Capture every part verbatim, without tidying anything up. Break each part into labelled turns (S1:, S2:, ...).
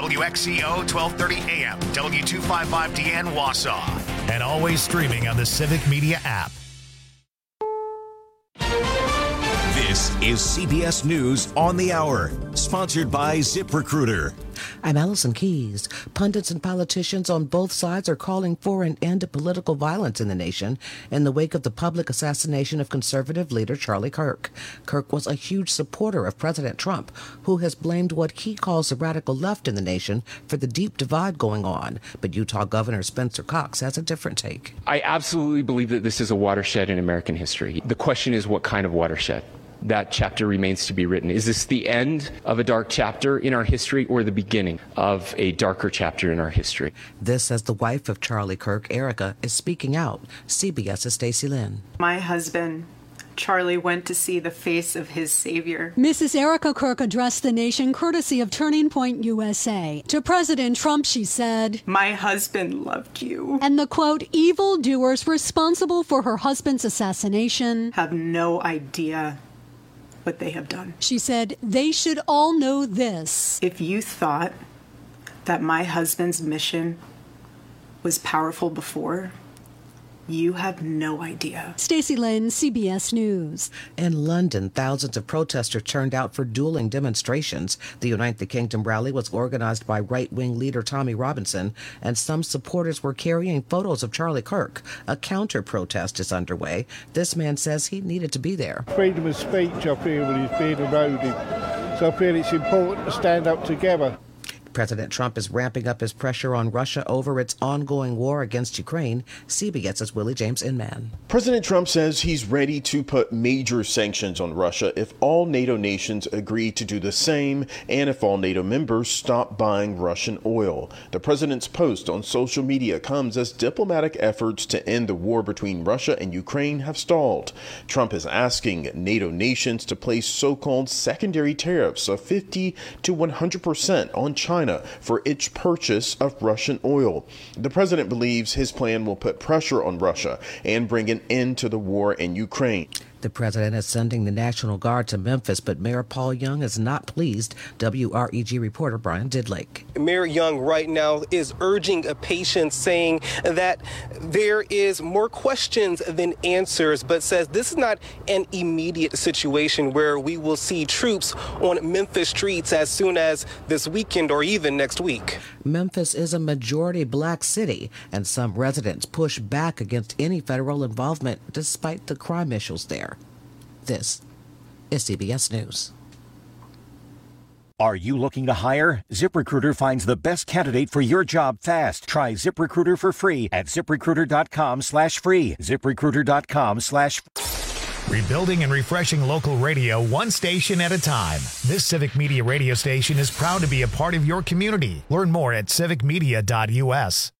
S1: W X E O twelve thirty A M, W two fifty-five D N Wausau, and always streaming on the Civic Media app.
S2: This is C B S News on the Hour, sponsored by ZipRecruiter.
S3: I'm Allison Keyes. Pundits and politicians on both sides are calling for an end to political violence in the nation in the wake of the public assassination of conservative leader Charlie Kirk. Kirk was a huge supporter of President Trump, who has blamed what he calls the radical left in the nation for the deep divide going on. But Utah Governor Spencer Cox has a different take.
S4: I absolutely believe that this is a watershed in American history. The question is, what kind of watershed? That chapter remains to be written. Is this the end of a dark chapter in our history or the beginning of a darker chapter in our history?
S3: This as the wife of Charlie Kirk, Erica, is speaking out. CBS's Stacey Lynn.
S5: My husband, Charlie, went to see the face of his savior.
S6: Missus Erica Kirk addressed the nation courtesy of Turning Point U S A. To President Trump, she said,
S5: "My husband loved you."
S6: And the, quote, evildoers responsible for her husband's assassination
S5: have no idea what they have done.
S6: She said, they should all know this.
S5: If you thought that my husband's mission was powerful before, you have no idea.
S6: Stacey Lynn, C B S News.
S3: In London, thousands of protesters turned out for dueling demonstrations. The Unite the Kingdom rally was organized by right-wing leader Tommy Robinson, and some supporters were carrying photos of Charlie Kirk. A counter-protest is underway. This man says he needed to be there.
S7: Freedom of speech, I feel, is being eroded. So I feel it's important to stand up together.
S3: President Trump is ramping up his pressure on Russia over its ongoing war against Ukraine. CBS's Willie James Inman.
S8: President Trump says he's ready to put major sanctions on Russia if all NATO nations agree to do the same and if all NATO members stop buying Russian oil. The president's post on social media comes as diplomatic efforts to end the war between Russia and Ukraine have stalled. Trump is asking NATO nations to place so-called secondary tariffs of fifty to one hundred percent on China for its purchase of Russian oil. The president believes his plan will put pressure on Russia and bring an end to the war in Ukraine.
S3: The president is sending the National Guard to Memphis, but Mayor Paul Young is not pleased. W R E G reporter Brian Didlake.
S9: Mayor Young right now is urging a patience, saying that there is more questions than answers, but says this is not an immediate situation where we will see troops on Memphis streets as soon as this weekend or even next week.
S3: Memphis is a majority black city, and some residents push back against any federal involvement despite the crime issues there. This is C B S News.
S2: Are you looking to hire? ZipRecruiter finds the best candidate for your job fast. Try ZipRecruiter for free at ZipRecruiter.com slash free. ZipRecruiter.com slash
S1: Rebuilding and refreshing local radio one station at a time. This Civic Media radio station is proud to be a part of your community. Learn more at civic media dot U S.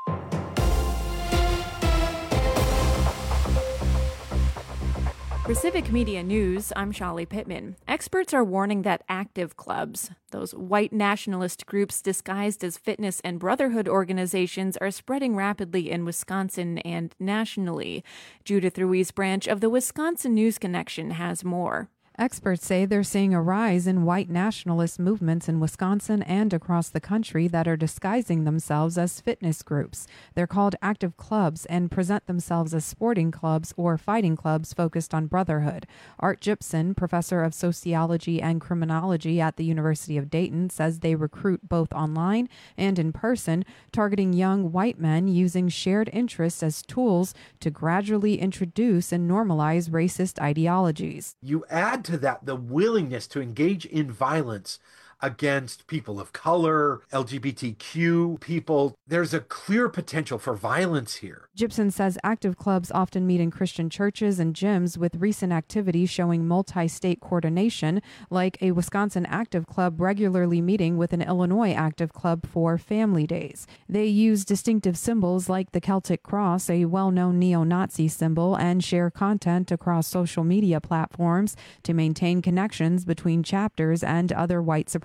S10: For Civic Media News, I'm Shali Pittman. Experts are warning that active clubs, those white nationalist groups disguised as fitness and brotherhood organizations, are spreading rapidly in Wisconsin and nationally. Judith Ruiz Branch of the Wisconsin News Connection has more.
S11: Experts say they're seeing a rise in white nationalist movements in Wisconsin and across the country that are disguising themselves as fitness groups. They're called active clubs and present themselves as sporting clubs or fighting clubs focused on brotherhood. Art Gibson, professor of sociology and criminology at the University of Dayton, says they recruit both online and in person, targeting young white men using shared interests as tools to gradually introduce and normalize racist ideologies.
S12: You add to that the willingness to engage in violence against people of color, L G B T Q people. There's a clear potential for violence here.
S11: Gibson says active clubs often meet in Christian churches and gyms, with recent activities showing multi-state coordination, like a Wisconsin active club regularly meeting with an Illinois active club for family days. They use distinctive symbols like the Celtic cross, a well-known neo-Nazi symbol, and share content across social media platforms to maintain connections between chapters and other white supremacists.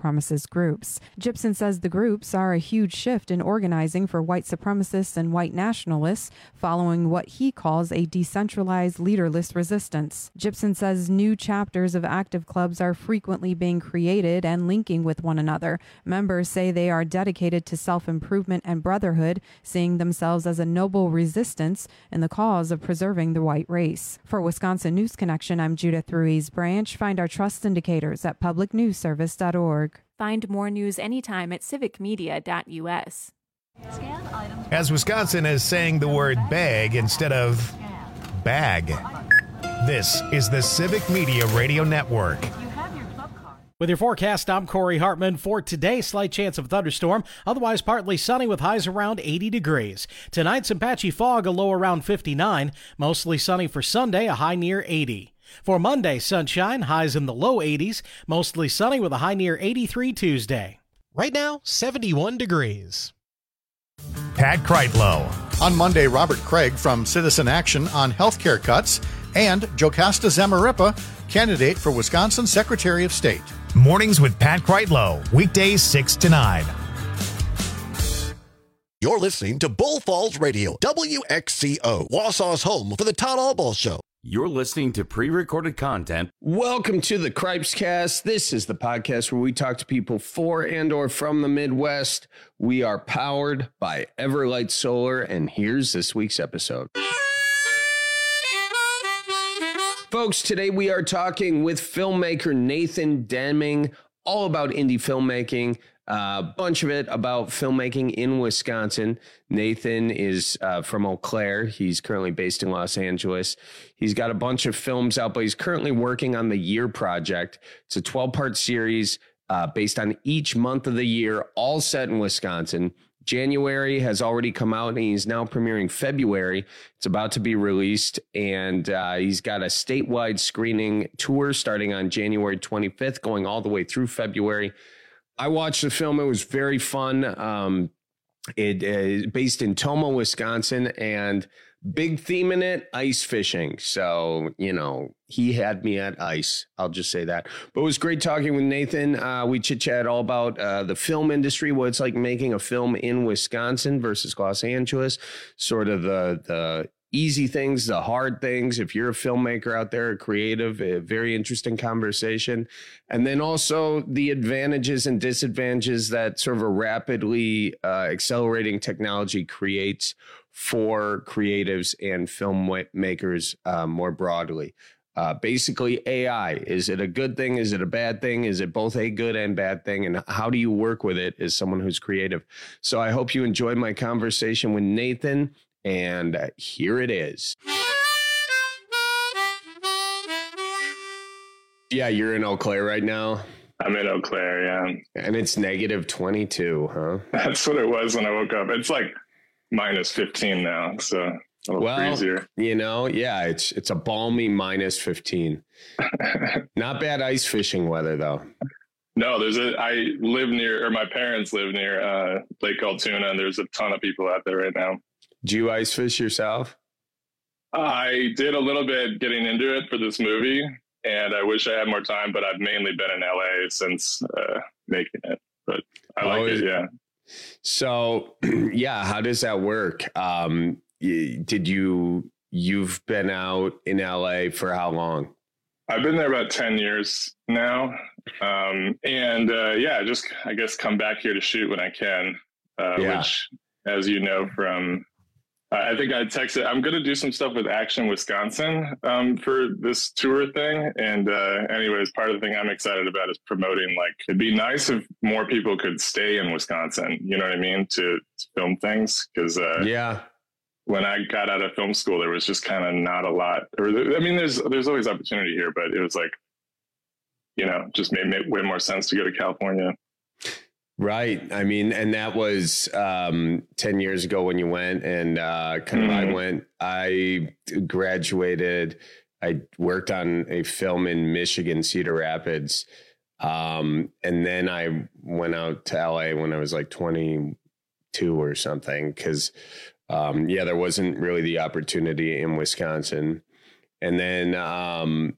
S11: supremacist groups. Gibson says the groups are a huge shift in organizing for white supremacists and white nationalists, following what he calls a decentralized, leaderless resistance. Gibson says new chapters of active clubs are frequently being created and linking with one another. Members say they are dedicated to self-improvement and brotherhood, seeing themselves as a noble resistance in the cause of preserving the white race. For Wisconsin News Connection, I'm Judith Ruiz Branch. Find our trust indicators at public news service dot org.
S10: Find more news anytime at civic media dot u s.
S1: As Wisconsin is saying the word bag instead of bag. This is the Civic Media Radio Network.
S13: With your forecast, I'm Corey Hartman. For today, slight chance of thunderstorm, otherwise partly sunny with highs around eighty degrees. Tonight, some patchy fog, a low around fifty-nine. Mostly sunny for Sunday, a high near eighty. For Monday, sunshine, highs in the low eighties. Mostly sunny with a high near eighty-three Tuesday.
S14: Right now, seventy-one degrees.
S1: Pat Kreitlow.
S15: On Monday, Robert Craig from Citizen Action on healthcare cuts, and Jocasta Zamarripa, candidate for Wisconsin Secretary of State.
S1: Mornings with Pat Kreitlow, weekdays six to nine.
S16: You're listening to Bull Falls Radio, W X C O, Wausau's home for the Todd Albaugh Show.
S17: You're listening to pre-recorded content.
S18: Welcome to the Cripescast. This is the podcast where we talk to people for and or from the Midwest. We are powered by Everlight Solar, and here's this week's episode. Folks, today we are talking with filmmaker Nathan Deming, all about indie filmmaking, a uh, bunch of it about filmmaking in Wisconsin. Nathan is uh, from Eau Claire. He's currently based in Los Angeles. He's got a bunch of films out, but he's currently working on the Year Project. It's a twelve-part series uh, based on each month of the year, all set in Wisconsin. January has already come out, and he's now premiering February. It's about to be released, and uh, he's got a statewide screening tour starting on January twenty-fifth, going all the way through February. I watched the film. It was very fun. Um, it is based in Tomah, Wisconsin, and big theme in it, ice fishing. So, you know, he had me at ice. I'll just say that. But it was great talking with Nathan. Uh, we chit-chat all about uh, the film industry, what it's like making a film in Wisconsin versus Los Angeles, sort of the the easy things, the hard things. If you're a filmmaker out there, a creative, a very interesting conversation. And then also the advantages and disadvantages that sort of a rapidly uh, accelerating technology creates for creatives and filmmakers uh, more broadly. Uh, basically, A I, is it a good thing? Is it a bad thing? Is it both a good and bad thing? And how do you work with it as someone who's creative? So I hope you enjoyed my conversation with Nathan. And uh, here it is. Yeah, you're in Eau Claire right now.
S19: I'm in Eau Claire, yeah.
S18: And it's negative twenty-two, huh?
S19: That's what it was when I woke up. It's like minus fifteen now, so a little
S18: well,
S19: freezier.
S18: You know, yeah, it's it's a balmy minus fifteen. Not bad ice fishing weather, though.
S19: No, there's a. I live near, or my parents live near uh, Lake Altoona, and there's a ton of people out there right now.
S18: Do you ice fish yourself?
S19: I did a little bit getting into it for this movie, and I wish I had more time, but I've mainly been in L A since uh, making it. But I like oh, it, yeah.
S18: So, yeah, how does that work? Um, did you, you've been out in L A for how long?
S19: I've been there about ten years now. Um, and uh, yeah, just, I guess, come back here to shoot when I can, uh, yeah. which, as you know, from... I think I texted, I'm going to do some stuff with Action Wisconsin um, for this tour thing. And uh, anyways, part of the thing I'm excited about is promoting, like, it'd be nice if more people could stay in Wisconsin, you know what I mean, to, to film things. Because uh,
S18: yeah,
S19: when I got out of film school, there was just kind of not a lot. Or, I mean, there's there's always opportunity here, but it was like, you know, just made, made way more sense to go to California.
S18: Right. I mean, and that was um, ten years ago when you went, and uh, kind of mm. I went, I graduated. I worked on a film in Michigan, Cedar Rapids. Um, and then I went out to L A when I was like twenty-two or something. Cause um, yeah, there wasn't really the opportunity in Wisconsin. And then, um,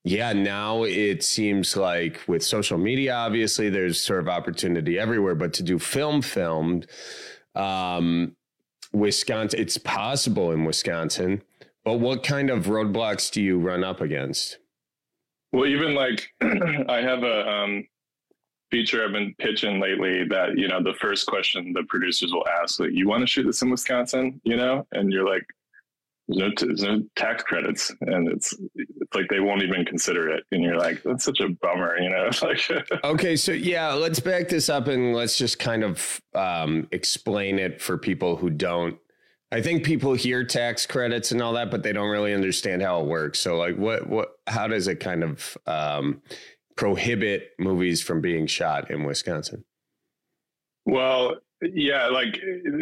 S18: yeah, now it seems like with social media, obviously there's sort of opportunity everywhere, but to do film filmed, um, Wisconsin, it's possible in Wisconsin, but what kind of roadblocks do you run up against?
S19: Well, even like I have a um, feature I've been pitching lately that, you know, the first question the producers will ask, like, you want to shoot this in Wisconsin, you know? And you're like, there's no, t- there's no tax credits. And it's, it's like, they won't even consider it. And you're like, that's such a bummer, you know? It's like,
S18: okay. So yeah, let's back this up and let's just kind of um, explain it for people who don't. I think people hear tax credits and all that, but they don't really understand how it works. So like, what, what, how does it kind of um, prohibit movies from being shot in Wisconsin?
S19: Well, yeah, like,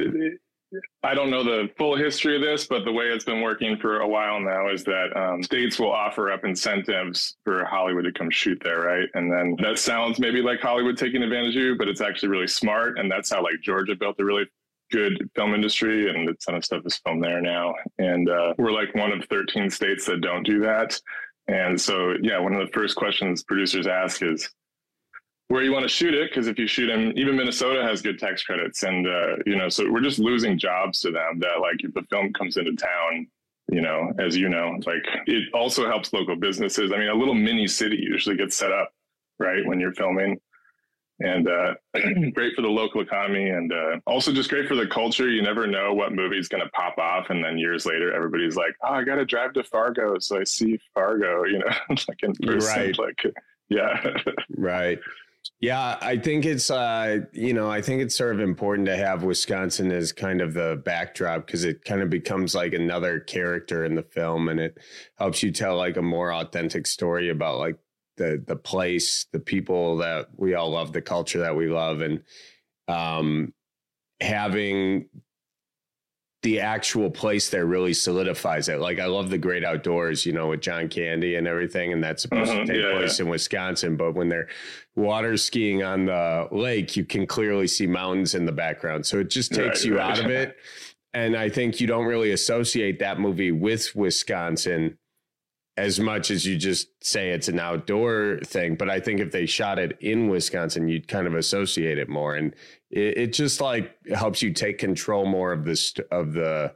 S19: I don't know the full history of this, but the way it's been working for a while now is that um, states will offer up incentives for Hollywood to come shoot there, right? And then that sounds maybe like Hollywood taking advantage of you, but it's actually really smart. And that's how like Georgia built a really good film industry, and a ton of stuff is filmed there now. And uh, we're like one of thirteen states that don't do that. And so, yeah, one of the first questions producers ask is where you want to shoot it, because if you shoot in, even Minnesota has good tax credits. And, uh, you know, so we're just losing jobs to them that, like, if the film comes into town, you know, as you know, like, it also helps local businesses. I mean, a little mini city usually gets set up, right, when you're filming. And uh, great for the local economy, and uh, also just great for the culture. You never know what movie is going to pop off, and then years later, everybody's like, "Oh, I got to drive to Fargo, so I see Fargo." You know, like in person,
S18: right?
S19: Like, yeah,
S18: right. Yeah, I think it's uh, you know, I think it's sort of important to have Wisconsin as kind of the backdrop, because it kind of becomes like another character in the film, and it helps you tell like a more authentic story about like the the place, the people that we all love, the culture that we love, and um, having the actual place there really solidifies it. Like, I love The Great Outdoors, you know, with John Candy and everything, and that's supposed mm-hmm, to take yeah, place yeah. in Wisconsin. But when they're water skiing on the lake, you can clearly see mountains in the background. So it just takes right, you right. out of it. And I think you don't really associate that movie with Wisconsin as much as you just say it's an outdoor thing. But I think if they shot it in Wisconsin, you'd kind of associate it more. And it, it just like helps you take control more of the, st- of the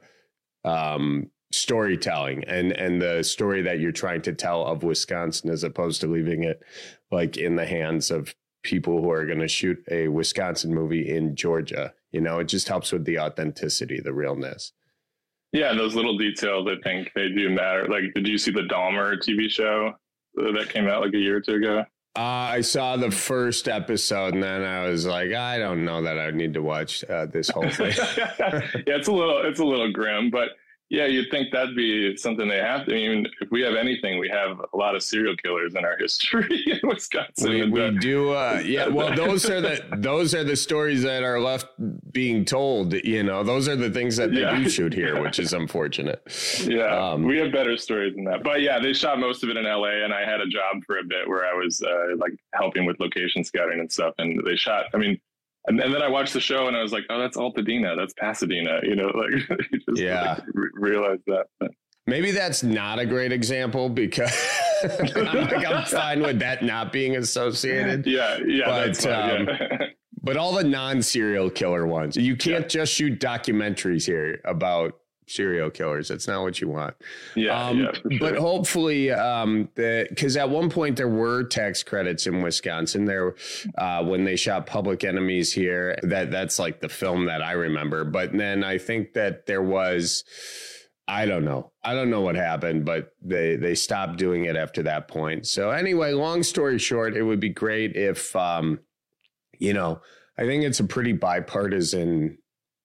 S18: um, storytelling and, and the story that you're trying to tell of Wisconsin, as opposed to leaving it like in the hands of people who are going to shoot a Wisconsin movie in Georgia. You know, it just helps with the authenticity, the realness.
S19: Yeah, those little details, I think they do matter. Like, did you see the Dahmer T V show that came out like a year or two ago?
S18: Uh, I saw the first episode, and then I was like, I don't know that I need to watch uh, this whole thing.
S19: Yeah, it's a little, it's a little grim, but yeah, you'd think that'd be something they have to. I mean, if we have anything, we have a lot of serial killers in our history in Wisconsin.
S18: We,
S19: and,
S18: we
S19: uh,
S18: do, uh, yeah. Well, those are the those are the stories that are left being told. You know, those are the things that they yeah, do shoot here, yeah. which is unfortunate.
S19: Yeah,
S18: um,
S19: we have better stories than that. But yeah, they shot most of it in L A, and I had a job for a bit where I was uh, like helping with location scouting and stuff. And they shot. I mean. And, and then I watched the show and I was like, oh, that's Altadena. That's Pasadena. You know, like you just
S18: yeah.
S19: like, re- realize that. But.
S18: Maybe that's not a great example, because I'm, like, I'm fine with that not being associated.
S19: Yeah, yeah.
S18: But,
S19: that's fine,
S18: um,
S19: yeah. But
S18: all the non-serial killer ones, you can't yeah. just shoot documentaries here about serial killers. That's not what you want.
S19: Yeah,
S18: um,
S19: yeah for sure.
S18: But hopefully, um, because at one point there were tax credits in Wisconsin. There, uh, when they shot Public Enemies here, that that's like the film that I remember. But then I think that there was, I don't know, I don't know what happened, but they they stopped doing it after that point. So anyway, long story short, it would be great if, um, you know, I think it's a pretty bipartisan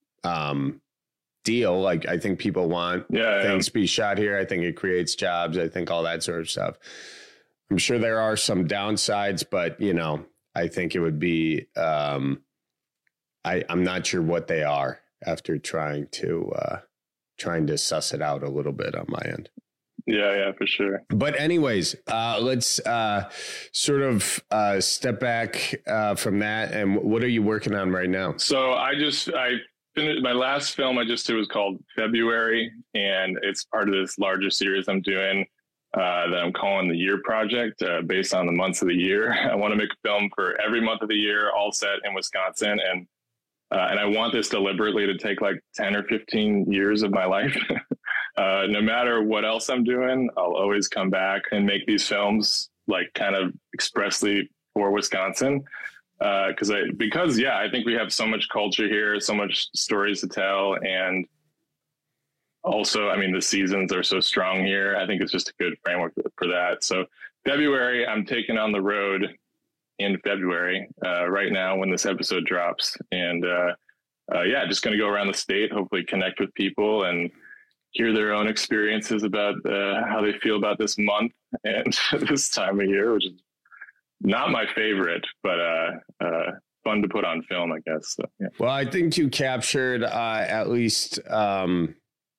S18: um deal. Like, I think people want
S19: yeah,
S18: things
S19: yeah.
S18: to be shot here. I think it creates jobs. I think all that sort of stuff. I'm sure there are some downsides, but, you know, I think it would be, um, I, I'm not sure what they are after trying to, uh, trying to suss it out a little bit on my end.
S19: Yeah, yeah, for sure.
S18: But anyways, uh, let's uh, sort of uh, step back uh, from that. And what are you working on right now?
S19: So I just, I, my last film I just did was called February, and it's part of this larger series I'm doing. uh, that I'm calling the Year Project, uh, based on the months of the year. I want to make a film for every month of the year, all set in Wisconsin. And uh, and I want this deliberately to take like ten or fifteen years of my life. uh, no matter what else I'm doing, I'll always come back and make these films like kind of expressly for Wisconsin. Uh, cause I, because yeah, I think we have so much culture here, so much stories to tell. And also, I mean, the seasons are so strong here. I think it's just a good framework for that. So February, I'm taking on the road in February, uh, right now when this episode drops. And uh, uh, yeah, just going to go around the state, hopefully connect with people and hear their own experiences about uh, how they feel about this month and this time of year, which is not my favorite, but uh, uh, fun to put on film, I guess. So, yeah.
S18: Well, I think you captured uh, at least... Um...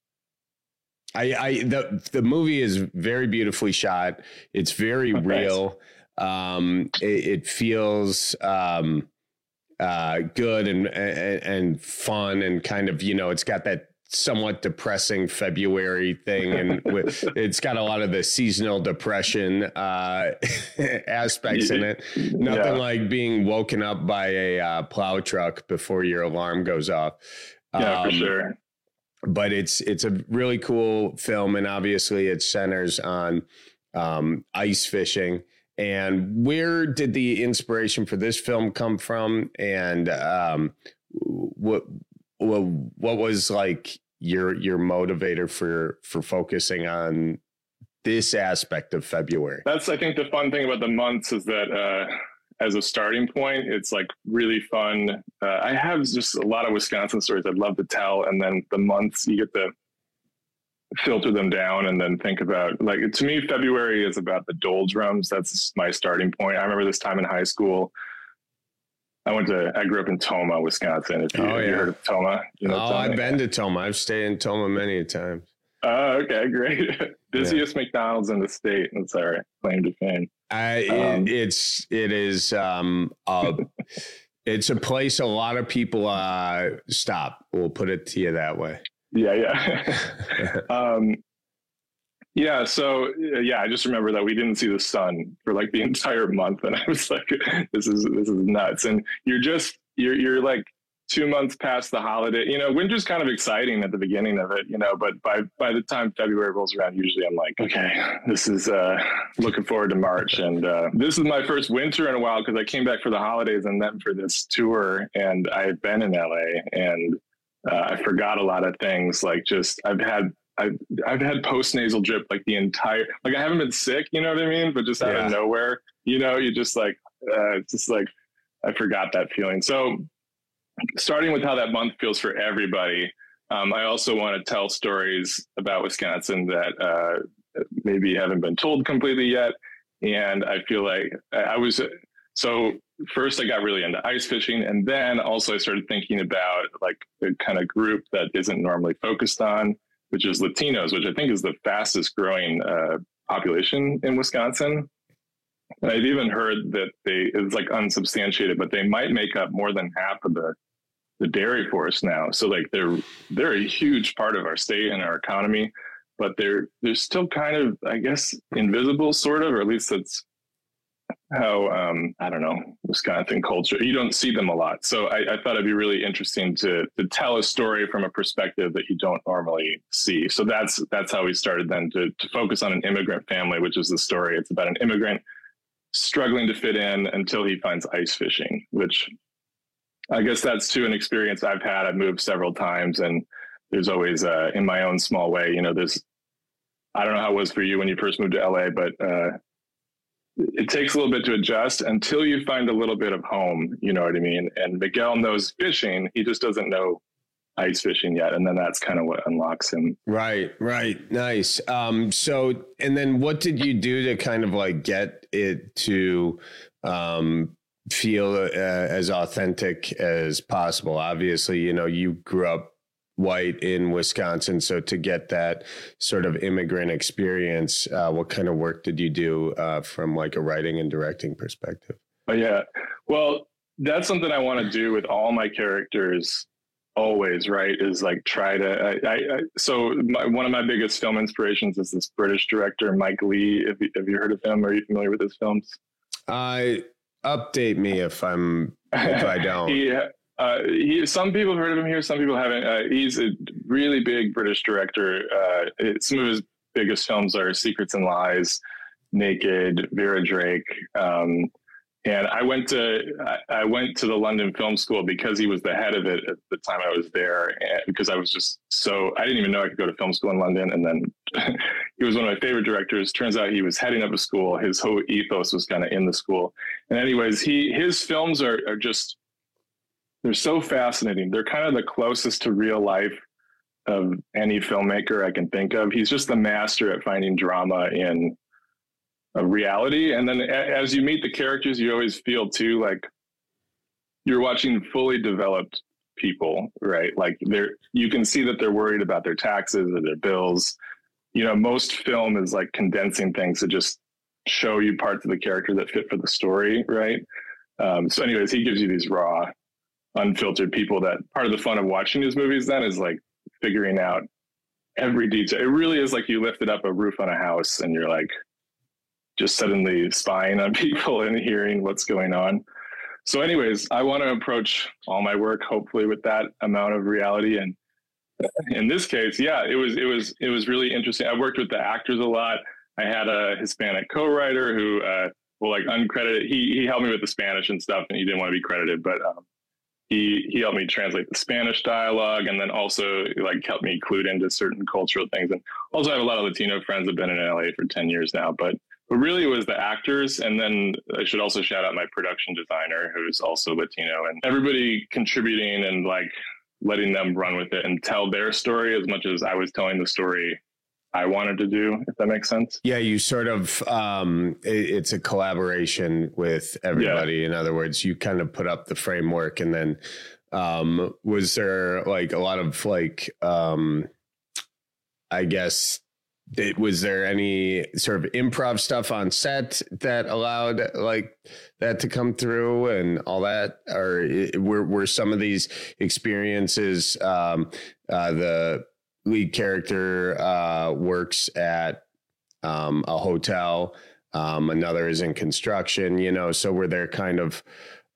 S18: I, I the the movie is very beautifully shot. It's very oh, real. Um, it, it feels um, uh, good and, and and fun and kind of, you know, it's got that somewhat depressing February thing, and it's got a lot of the seasonal depression uh, aspects in it. Nothing yeah. like being woken up by a uh, plow truck before your alarm goes off.
S19: Yeah,
S18: um,
S19: for sure.
S18: But it's it's a really cool film, and obviously it centers on um, ice fishing. And where did the inspiration for this film come from? And um, what what what was like your your motivator for for focusing on this aspect of February?
S19: That's, I think, the fun thing about the months is that uh, as a starting point, it's like really fun. Uh, I have just a lot of Wisconsin stories I'd love to tell. And then the months you get to filter them down and then think about, like, to me, February is about the doldrums. That's my starting point. I remember this time in high school. I went to, I grew up in Tomah, Wisconsin. If you,
S18: oh,
S19: have
S18: yeah.
S19: you heard of Tomah? You know
S18: oh,
S19: Tomah?
S18: I've been to Tomah. I've stayed in Tomah many a times.
S19: Oh, okay, great. Busiest yeah. McDonald's in the state. That's all right. Claim to fame.
S18: I, um, it, it's, it is, um, uh, it's a place a lot of people, uh, stop. We'll put it to you that way.
S19: Yeah. Yeah. um, yeah. So yeah, I just remember that we didn't see the sun for like the entire month. And I was like, this is, this is nuts. And you're just, you're, you're like two months past the holiday, you know, winter's kind of exciting at the beginning of it, you know, but by, by the time February rolls around, usually I'm like, okay, this is, uh, looking forward to March. And, uh, this is my first winter in a while, cause I came back for the holidays and then for this tour, and I've been in L A, and, uh, I forgot a lot of things. Like just, I've had, I've, I've had post-nasal drip, like the entire, like I haven't been sick, you know what I mean? But just out yeah. of nowhere, you know, you just like, uh, it's just like, I forgot that feeling. So, starting with how that month feels for everybody, um, I also want to tell stories about Wisconsin that uh, maybe haven't been told completely yet. And I feel like I was, so first I got really into ice fishing, and then also I started thinking about like the kind of group that isn't normally focused on, which is Latinos, which I think is the fastest growing uh, population in Wisconsin. And I've even heard that they, it's like unsubstantiated, but they might make up more than half of the, the dairy force now. So like they're, they're a huge part of our state and our economy, but they're, they're still kind of, I guess, invisible sort of, or at least that's how, um, I don't know, Wisconsin culture, you don't see them a lot. So I, I thought it'd be really interesting to, to tell a story from a perspective that you don't normally see. So that's, that's how we started then to, to focus on an immigrant family, which is the story. It's about an immigrant struggling to fit in until he finds ice fishing, which I guess that's too an experience I've had. I've moved several times, and there's always uh, in my own small way, you know, there's, I don't know how it was for you when you first moved to L A, but uh, it takes a little bit to adjust until you find a little bit of home, you know what I mean? And Miguel knows fishing. He just doesn't know ice fishing yet. And then that's kind of what unlocks him.
S18: Right. Right. Nice. Um, so, and then what did you do to kind of like get it to, um, feel uh, as authentic as possible? Obviously, you know, you grew up white in Wisconsin. So to get that sort of immigrant experience, uh, what kind of work did you do uh, from like a writing and directing perspective?
S19: Oh, yeah. Well, that's something I want to do with all my characters. always, right, is like try to, I, I, I so my, one of my biggest film inspirations is this British director, Mike Leigh. Have you, have you heard of him? Are you familiar with his films?
S18: Uh, update me if I'm, if I don't.
S19: he, uh, he, some people have heard of him here, some people haven't. Uh, he's a really big British director. Uh, it, some of his biggest films are Secrets and Lies, Naked, Vera Drake. Um, And I went to I went to the London Film School because he was the head of it at the time I was there, and because I was just so I didn't even know I could go to film school in London. And then he was one of my favorite directors. Turns out he was heading up a school. His whole ethos was kind of in the school. And anyways, he his films are are just they're so fascinating. They're kind of the closest to real life of any filmmaker I can think of. He's just the master at finding drama in a reality. And then as you meet the characters, you always feel too like you're watching fully developed people, right? Like they're, you can see that they're worried about their taxes or their bills. You know, most film is like condensing things to just show you parts of the character that fit for the story, right? Um, so anyways, he gives you these raw, unfiltered people that part of the fun of watching his movies then is like figuring out every detail. It really is like you lifted up a roof on a house and you're like, just suddenly spying on people and hearing what's going on. So anyways, I want to approach all my work, hopefully with that amount of reality. And in this case, yeah, it was, it was, it was really interesting. I worked with the actors a lot. I had a Hispanic co-writer who, uh, well, like uncredited, he, he helped me with the Spanish and stuff and he didn't want to be credited, but, um, he, he helped me translate the Spanish dialogue and then also like helped me clued into certain cultural things. And also I have a lot of Latino friends that have been in L A for ten years now, but But really it was the actors. And then I should also shout out my production designer, who's also Latino, and everybody contributing and like letting them run with it and tell their story as much as I was telling the story I wanted to do, if that makes sense.
S18: Yeah, you sort of, um, it, it's a collaboration with everybody. Yeah. In other words, you kind of put up the framework and then um, was there like a lot of like, um, I guess, It, was there any sort of improv stuff on set that allowed like that to come through and all that? Or it, were, were some of these experiences, um, uh, the lead character uh, works at um, a hotel, um, another is in construction, you know, so were there kind of,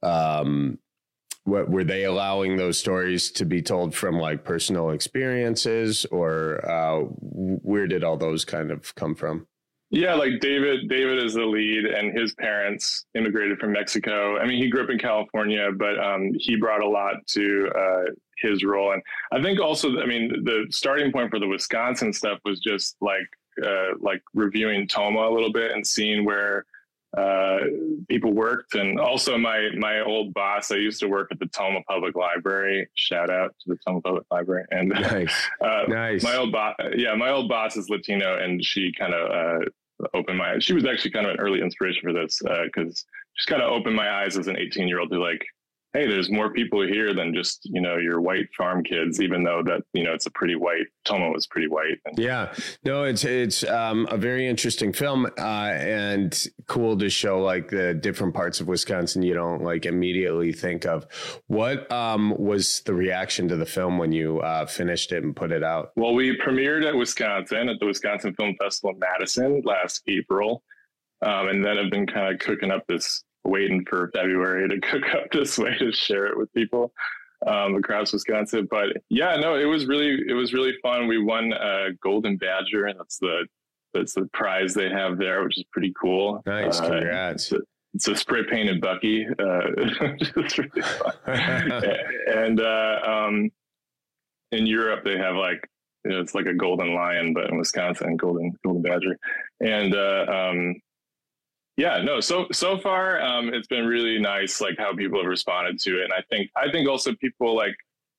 S18: um, what were they allowing those stories to be told from like personal experiences, or uh, where did all those kind of come from?
S19: Yeah, like David, David is the lead and his parents immigrated from Mexico. I mean, he grew up in California, but um, he brought a lot to uh, his role. And I think also, I mean, the starting point for the Wisconsin stuff was just like, uh, like reviewing Toma a little bit and seeing where uh people worked. And also my my old boss, I used to work at the Toma Public Library, shout out to the Toma Public Library, and
S18: nice.
S19: uh
S18: nice.
S19: my old boss yeah my old boss is Latino, and she kind of uh opened my she was actually kind of an early inspiration for this, uh because she's kind of opened my eyes as an eighteen year old to like, hey, there's more people here than just, you know, your white farm kids, even though that, you know, it's a pretty white, Toma was pretty white. And,
S18: yeah, no, it's, it's um, a very interesting film uh, and cool to show like the different parts of Wisconsin you don't like immediately think of. What um, was the reaction to the film when you uh, finished it and put it out?
S19: Well, we premiered at Wisconsin at the Wisconsin Film Festival in Madison last April. Um, and then I've been kind of cooking up this waiting for February to cook up this way to share it with people um, across Wisconsin. But yeah, no, it was really, it was really fun. We won a Golden Badger, and that's the, that's the prize they have there, which is pretty cool.
S18: Nice.
S19: Uh,
S18: Congrats.
S19: It's a, it's a spray painted Bucky. Uh, it's really fun. And uh, um, in Europe, they have like, you know, it's like a golden lion, but in Wisconsin, golden, golden badger. And, uh, um, yeah, no, so, so far, um, it's been really nice, like how people have responded to it. And I think, I think also people like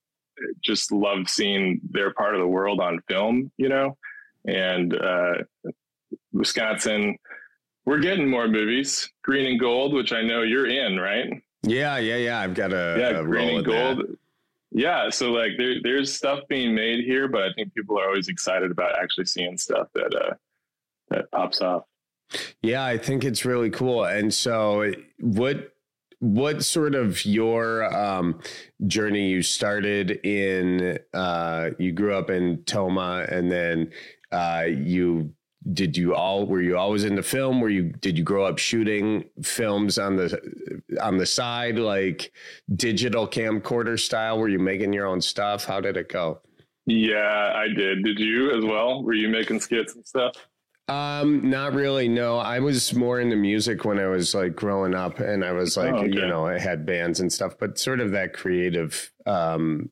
S19: just love seeing their part of the world on film, you know, and, uh, Wisconsin, we're getting more movies, Green and Gold, which I know you're in, right?
S18: Yeah. Yeah. Yeah. I've got a,
S19: yeah,
S18: a
S19: Green and Gold.
S18: That.
S19: Yeah. So like there, there's stuff being made here, but I think people are always excited about actually seeing stuff that, uh, that pops off.
S18: Yeah, I think it's really cool. And so what what sort of your um, journey? You started in, uh, you grew up in Toma, and then uh, you did you all were you always into film? Were you did you grow up shooting films on the on the side, like digital camcorder style? Were you making your own stuff? How did it go?
S19: Yeah, I did. Did you as well? Were you making skits and stuff?
S18: Um, not really. No, I was more into music when I was like growing up, and I was like, oh, okay. you know, I had bands and stuff, but sort of that creative, um,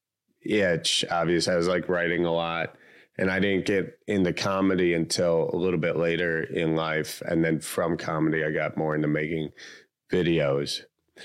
S18: itch. Obviously, I was like writing a lot, and I didn't get into comedy until a little bit later in life. And then from comedy, I got more into making videos.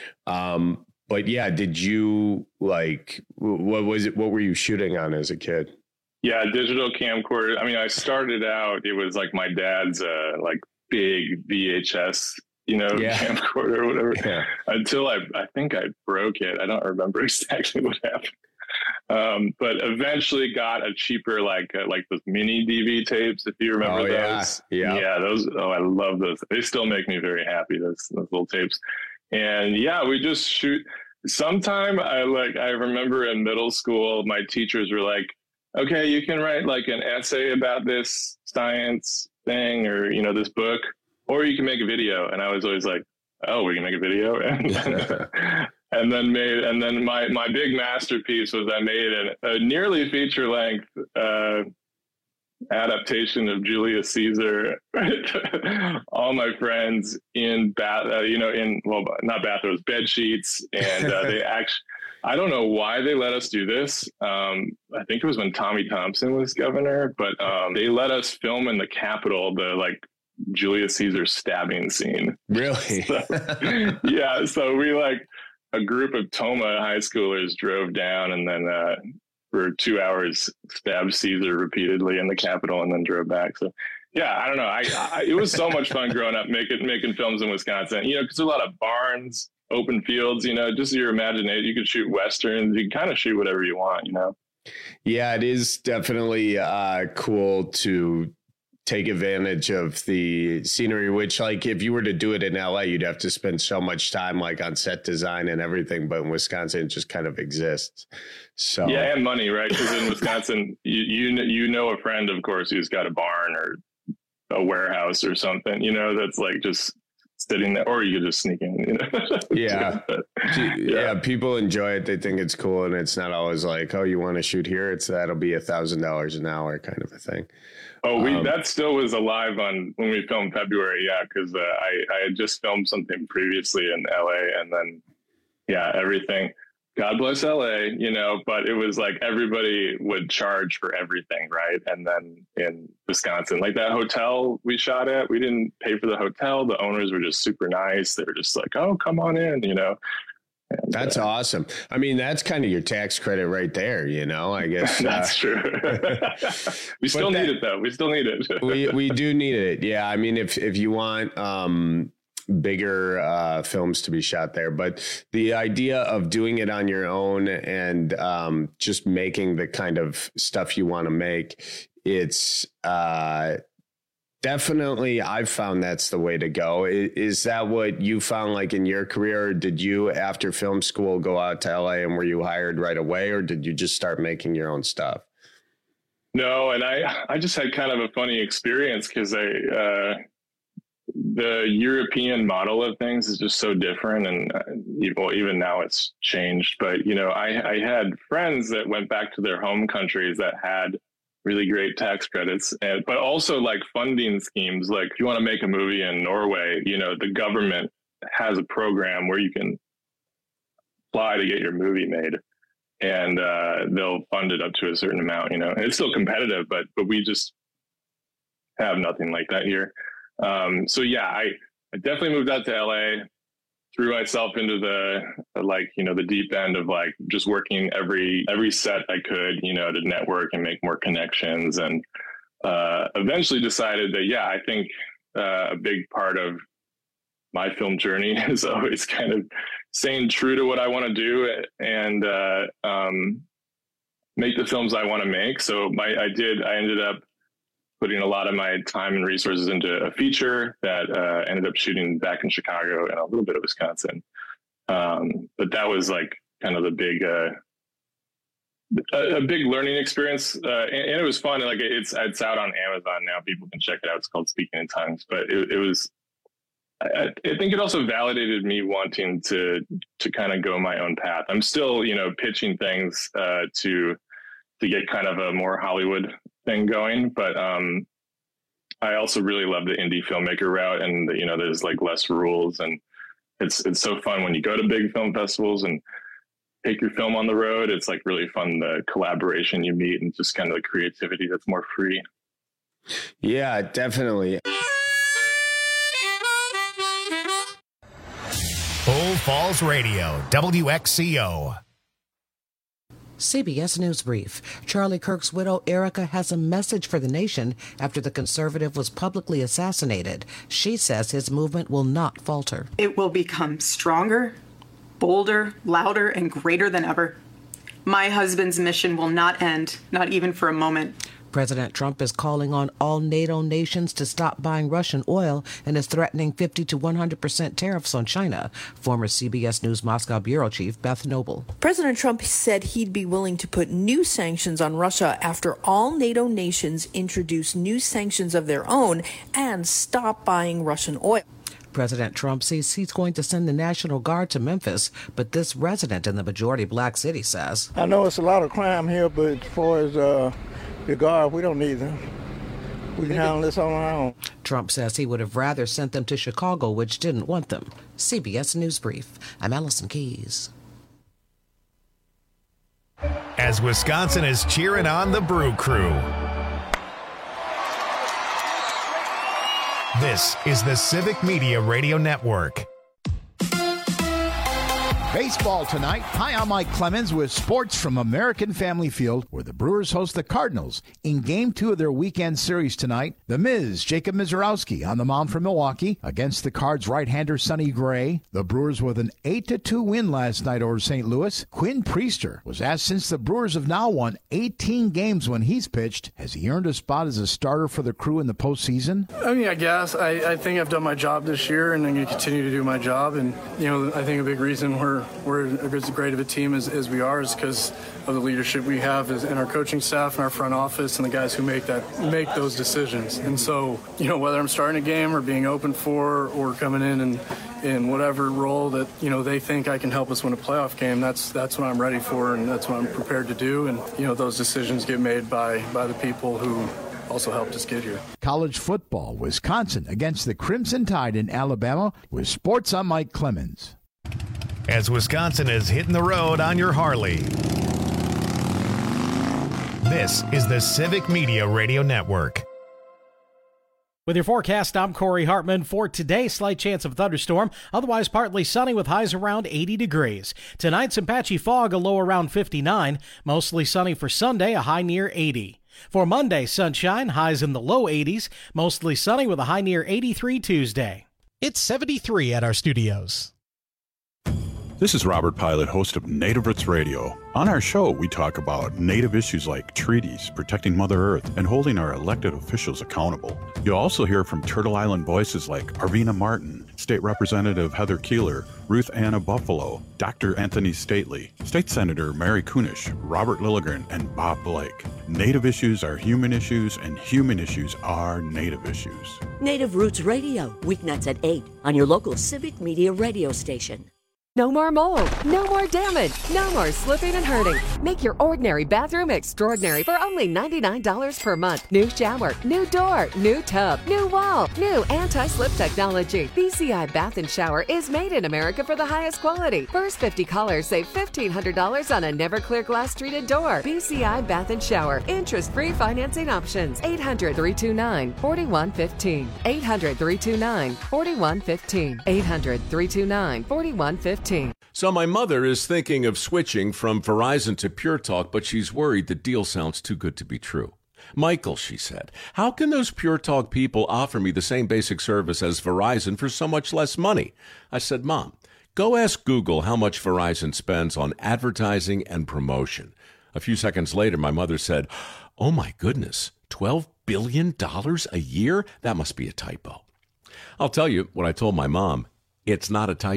S18: Um, but yeah, did you like, what was it? What were you shooting on as a kid?
S19: Yeah, digital camcorder. I mean, I started out, it was like my dad's uh, like big V H S, you know, yeah. camcorder or whatever, yeah. until I, I think I broke it. I don't remember exactly what happened. Um, but eventually got a cheaper, like, uh, like those mini D V tapes, if you remember
S18: oh,
S19: those.
S18: Yeah. yeah.
S19: Yeah, those. Oh, I love those. They still make me very happy, those, those little tapes. And yeah, we just shoot. Sometime I like, I remember in middle school, my teachers were like, okay, you can write like an essay about this science thing or, you know, this book, or you can make a video. And I was always like, oh, we can make a video. And then, and then made, and then my, my big masterpiece was I made an, a nearly feature length uh, adaptation of Julius Caesar. All my friends in bath, uh, you know, in, well, not bathrobes, bed sheets. And uh, they actually, I don't know why they let us do this. Um, I think it was when Tommy Thompson was governor, but um, they let us film in the Capitol, the like Julius Caesar stabbing scene.
S18: Really?
S19: So, yeah. So we like a group of Toma high schoolers drove down and then uh, for two hours stabbed Caesar repeatedly in the Capitol and then drove back. So yeah, I don't know. I, I it was so much fun growing up making making films in Wisconsin. You know, because there's a lot of barns, open fields, you know, just your imagination. You could shoot Westerns. You can kind of shoot whatever you want, you know?
S18: Yeah, it is definitely uh, cool to take advantage of the scenery, which like if you were to do it in L A, you'd have to spend so much time like on set design and everything. But in Wisconsin, it just kind of exists. So
S19: yeah, and money, right? Because in Wisconsin, you, you, you know, a friend, of course, who's got a barn or a warehouse or something, you know, that's like just sitting there, or you could just sneak in, you know?
S18: yeah.
S19: But,
S18: yeah.
S19: yeah.
S18: People enjoy it. They think it's cool. And it's not always like, oh, you want to shoot here? It's that'll be a thousand dollars an hour kind of a thing.
S19: Oh, we,
S18: um,
S19: that still was alive on when we filmed February. Yeah. Cause uh, I, I had just filmed something previously in L A and then, yeah, everything, God bless L A, you know, but it was like everybody would charge for everything, right? And then in Wisconsin, like that hotel we shot at, we didn't pay for the hotel. The owners were just super nice. They were just like, oh, come on in, you know. And,
S18: that's uh, awesome. I mean, that's kind of your tax credit right there, you know, I guess.
S19: That's uh, true. we still that, need it, though. We still need it.
S18: we we do need it. Yeah. I mean, if, if you want um, bigger uh, films to be shot there, but the idea of doing it on your own and um, just making the kind of stuff you want to make, it's uh, definitely, I've found that's the way to go. Is, is that what you found like in your career? Or did you, after film school, go out to L A and were you hired right away, or did you just start making your own stuff?
S19: No, and I, I just had kind of a funny experience because I, uh, the European model of things is just so different. And uh, well, even now it's changed, but you know, I, I had friends that went back to their home countries that had really great tax credits, and, but also like funding schemes. Like if you want to make a movie in Norway, you know, the government has a program where you can apply to get your movie made and uh, they'll fund it up to a certain amount, you know, and it's still competitive, but, but we just have nothing like that here. Um, so yeah, I, I definitely moved out to L A, threw myself into the, like, you know, the deep end of like just working every, every set I could, you know, to network and make more connections. And, uh, eventually decided that, yeah, I think, uh, a big part of my film journey is always kind of staying true to what I want to do and, uh, um, make the films I want to make. So my, I did, I ended up putting a lot of my time and resources into a feature that uh, ended up shooting back in Chicago and a little bit of Wisconsin. Um, but that was like kind of the big, uh, a, a big learning experience. Uh, and, and it was fun. Like it's, it's out on Amazon now. People can check it out. It's called Speaking in Tongues, but it, it was, I, I think it also validated me wanting to, to kind of go my own path. I'm still, you know, pitching things, uh, to, to get kind of a more Hollywood thing going. But, um, I also really love the indie filmmaker route, and you know, there's like less rules, and it's it's so fun when you go to big film festivals and take your film on the road. It's like really fun, the collaboration you meet and just kind of the creativity that's more free.
S18: Yeah, definitely.
S1: Old Falls Radio, W X C O.
S3: C B S News Brief. Charlie Kirk's widow, Erica, has a message for the nation after the conservative was publicly assassinated. She says his movement will not falter.
S5: It will become stronger, bolder, louder, and greater than ever. My husband's mission will not end, not even for a moment.
S3: President Trump is calling on all NATO nations to stop buying Russian oil and is threatening fifty to one hundred percent tariffs on China. Former C B S News Moscow bureau chief Beth Noble.
S20: President Trump said he'd be willing to put new sanctions on Russia after all NATO nations introduce new sanctions of their own and stop buying Russian oil.
S3: President Trump says he's going to send the National Guard to Memphis, but this resident in the majority black city says,
S7: I know it's a lot of crime here, but as far as uh, the Guard, we don't need them. We can handle this on our own.
S3: Trump says he would have rather sent them to Chicago, which didn't want them. C B S News Brief. I'm Allison Keys.
S1: As Wisconsin is cheering on the Brew Crew. This is the Civic Media Radio Network.
S21: Baseball tonight. Hi, I'm Mike Clemens with sports from American Family Field, where the Brewers host the Cardinals in Game two of their weekend series tonight. The Miz, Jacob Mizorowski, on the mound for Milwaukee against the Cards' right-hander Sonny Gray. The Brewers with an eight to two win last night over Saint Louis. Quinn Priester was asked, since the Brewers have now won eighteen games when he's pitched, has he earned a spot as a starter for the Crew in the postseason?
S22: I mean, I guess. I, I think I've done my job this year, and I'm going to continue to do my job. And, you know, I think a big reason we're we're as great of a team as, as we are is because of the leadership we have in our coaching staff and our front office and the guys who make that make those decisions. And so, you know, whether I'm starting a game or being open for or coming in and in whatever role that, you know, they think I can help us win a playoff game, that's that's what I'm ready for, and that's what I'm prepared to do. And, you know, those decisions get made by by the people who also helped us get here.
S21: College football, Wisconsin against the Crimson Tide in Alabama. With sports, I'm Mike Clemens.
S1: As Wisconsin is hitting the road on your Harley. This is the Civic Media Radio Network.
S13: With your forecast, I'm Corey Hartman. For today, slight chance of thunderstorm, otherwise partly sunny with highs around eighty degrees. Tonight, some patchy fog, a low around fifty-nine. Mostly sunny for Sunday, a high near eighty. For Monday, sunshine, highs in the low eighties. Mostly sunny with a high near eighty-three Tuesday.
S14: It's seventy-three at our studios.
S23: This is Robert Pilot, host of Native Roots Radio. On our show, we talk about Native issues like treaties, protecting Mother Earth, and holding our elected officials accountable. You'll also hear from Turtle Island voices like Arvina Martin, State Representative Heather Keeler, Ruth Anna Buffalo, Doctor Anthony Stately, State Senator Mary Kunish, Robert Lilligren, and Bob Blake. Native issues are human issues, and human issues are Native issues.
S24: Native Roots Radio, weeknights at eight on your local Civic Media radio station.
S25: No more mold, no more damage, no more slipping and hurting. Make your ordinary bathroom extraordinary for only ninety-nine dollars per month. New shower, new door, new tub, new wall, new anti-slip technology. B C I Bath and Shower is made in America for the highest quality. First fifty callers save fifteen hundred dollars on a Never-Clear glass treated door. B C I Bath and Shower. Interest-free financing options. eight hundred, three two nine, four one one five. eight hundred, three two nine, four one one five. eight hundred, three two nine, four one one five.
S26: So my mother is thinking of switching from Verizon to Pure Talk, but she's worried the deal sounds too good to be true. Michael, she said, how can those Pure Talk people offer me the same basic service as Verizon for so much less money? I said, Mom, go ask Google how much Verizon spends on advertising and promotion. A few seconds later, my mother said, oh my goodness, twelve billion dollars a year? That must be a typo. I'll tell you what I told my mom. It's not a typo.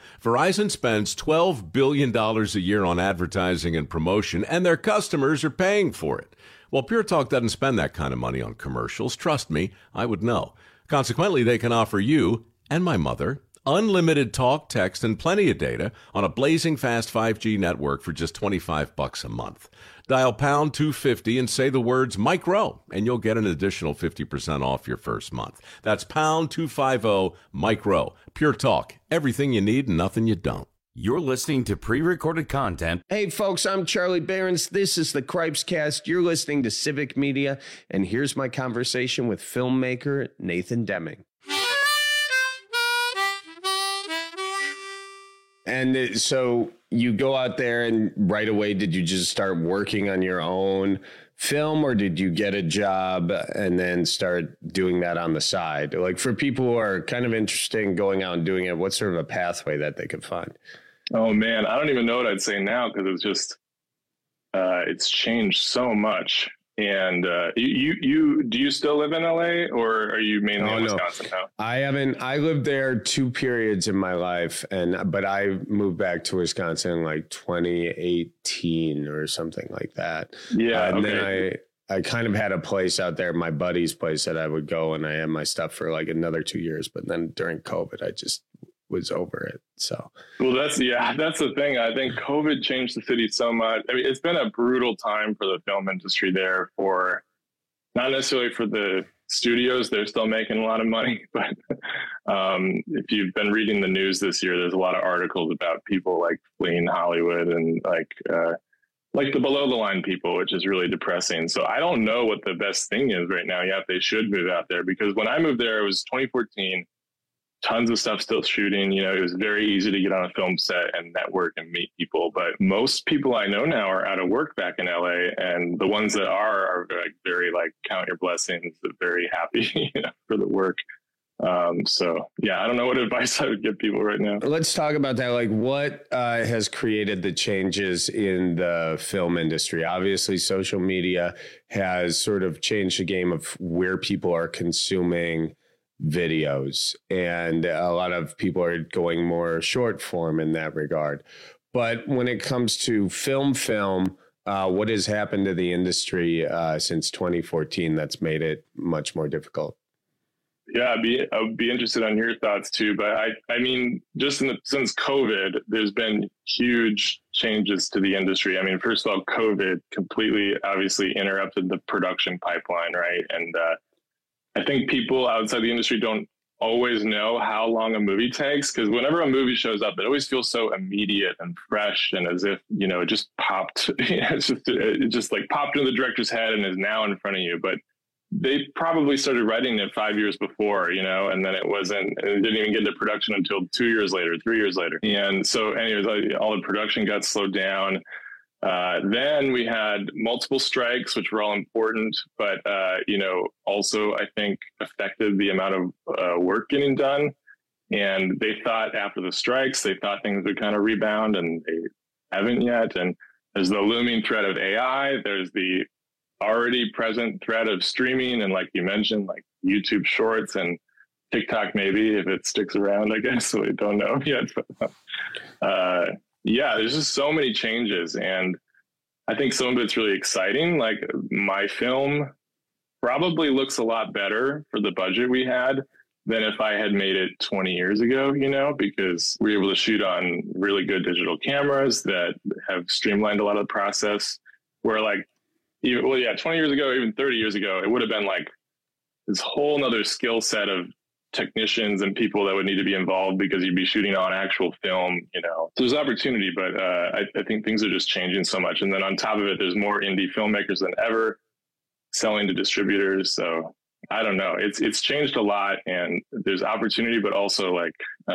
S26: Verizon spends twelve billion dollars a year on advertising and promotion, and their customers are paying for it. Well, Pure Talk doesn't spend that kind of money on commercials. Trust me, I would know. Consequently, they can offer you and my mother unlimited talk, text, and plenty of data on a blazing fast five G network for just twenty-five bucks a month. Dial pound two fifty and say the words Mike Rowe, and you'll get an additional fifty percent off your first month. That's pound two fifty, Mike Rowe. Pure Talk, everything you need and nothing you don't.
S17: You're listening to pre-recorded content.
S18: Hey, folks, I'm Charlie Behrens. This is the Cripes Cast. You're listening to Civic Media, and here's my conversation with filmmaker Nathan Deming. And so you go out there and right away, did you just start working on your own film, or did you get a job and then start doing that on the side? Like, for people who are kind of interested in going out and doing it, what's sort of a pathway that they could find?
S19: Oh man, I don't even know what I'd say now, because it's just, uh, it's changed so much. And uh, you, you, do you still live in L A, or are you mainly oh, in Wisconsin no. now?
S18: I haven't. I lived there two periods in my life, and but I moved back to Wisconsin in like twenty eighteen or something like that.
S19: Yeah,
S18: uh, and
S19: okay.
S18: then I, I kind of had a place out there, my buddy's place, that I would go, and I had my stuff for like another two years. But then during COVID, I just was over it. So,
S19: well, that's, yeah, that's the thing. I think COVID changed the city so much. I mean, it's been a brutal time for the film industry there, for not necessarily for the studios. They're still making a lot of money, but um, if you've been reading the news this year, there's a lot of articles about people like fleeing Hollywood and like, uh, like the below the line people, which is really depressing. So I don't know what the best thing is right now. Yeah, if they should move out there, because when I moved there, it was twenty fourteen. Tons of stuff still shooting. You know, it was very easy to get on a film set and network and meet people. But most people I know now are out of work back in L A, and the ones that are are like very like count your blessings, very happy, you know, for the work. Um, so yeah, I don't know what advice I would give people right now.
S18: Let's talk about that. Like, what uh, has created the changes in the film industry? Obviously, social media has sort of changed the game of where people are consuming videos, and a lot of people are going more short form in that regard. But when it comes to film film, uh, what has happened to the industry uh, since twenty fourteen that's made it much more difficult?
S19: Yeah, I'd be, I'd be interested on your thoughts too. But I, I mean, just in the, since COVID, there's been huge changes to the industry. I mean, first of all, COVID completely obviously interrupted the production pipeline, right? And uh, I think people outside the industry don't always know how long a movie takes, because whenever a movie shows up, it always feels so immediate and fresh, and as if, you know, it just popped, it's just, it just like popped into the director's head and is now in front of you. But they probably started writing it five years before, you know, and then it wasn't, it didn't even get into production until two years later, three years later. And so anyways, all the production got slowed down. Uh, then we had multiple strikes, which were all important, but, uh, you know, also I think affected the amount of uh, work getting done. And they thought after the strikes, they thought things would kind of rebound, and they haven't yet. And there's the looming threat of A I. There's the already present threat of streaming. And like you mentioned, like YouTube Shorts and TikTok, maybe if it sticks around, I guess. So we don't know yet. But, uh, yeah, there's just so many changes, and I think some of it's really exciting. Like, my film probably looks a lot better for the budget we had than if I had made it twenty years ago, you know, because we were able to shoot on really good digital cameras that have streamlined a lot of the process, where like, even, well, yeah, twenty years ago, even thirty years ago, it would have been like this whole nother skill set of technicians and people that would need to be involved, because you'd be shooting on actual film, you know. So there's opportunity, but uh, I, I think things are just changing so much. And then on top of it, there's more indie filmmakers than ever selling to distributors. So I don't know. It's it's changed a lot, and there's opportunity, but also like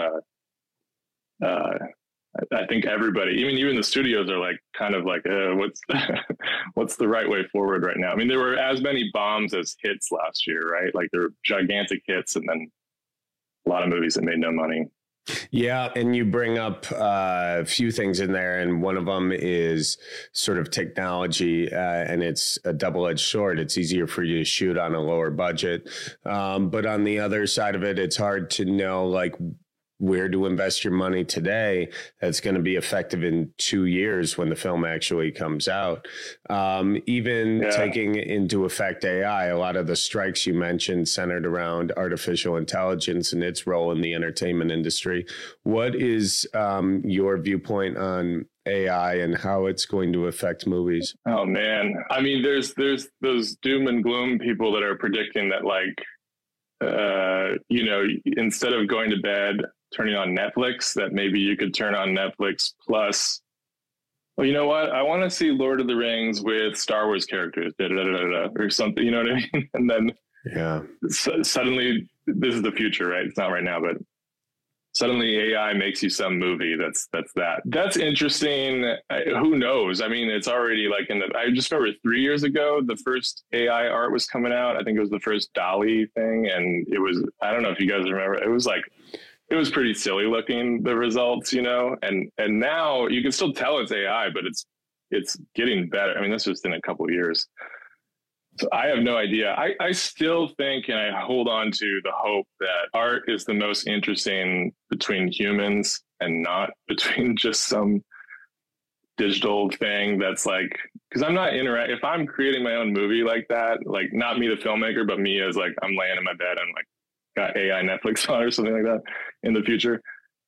S19: uh, uh, I think everybody, even even the studios, are like kind of like, uh, what's what's the right way forward right now? I mean, there were as many bombs as hits last year, right? Like, there were gigantic hits, and then a lot of movies that made no money.
S18: Yeah. And you bring up uh, a few things in there, and one of them is sort of technology, uh, and it's a double-edged sword. It's easier for you to shoot on a lower budget. Um, but on the other side of it, it's hard to know, like, where to invest your money today that's going to be effective in two years when the film actually comes out. Um, even yeah. taking into effect A I, a lot of the strikes you mentioned centered around artificial intelligence and its role in the entertainment industry. What is um, your viewpoint on A I and how it's going to affect movies?
S19: Oh, man. I mean, there's there's those doom and gloom people that are predicting that, like, uh, you know, instead of going to bed, turning on Netflix, that maybe you could turn on Netflix plus, well, you know what? I want to see Lord of the Rings with Star Wars characters, da, da, da, da, da, or something, you know what I mean? And then
S18: yeah,
S19: so, suddenly, this is the future, right? It's not right now, but suddenly A I makes you some movie that's that's that. That's interesting. I, who knows? I mean, it's already like in the, I just remember three years ago, the first A I art was coming out. I think it was the first DALL-E thing. And it was, I don't know if you guys remember, it was like, it was pretty silly looking, the results, you know, and, and now you can still tell it's A I, but it's, it's getting better. I mean, this was in a couple of years. So I have no idea. I, I still think, and I hold on to the hope that art is the most interesting between humans and not between just some digital thing that's like, because I'm not interact. If I'm creating my own movie like that, like not me the filmmaker, but me as like I'm laying in my bed and like got A I Netflix on or something like that in the future,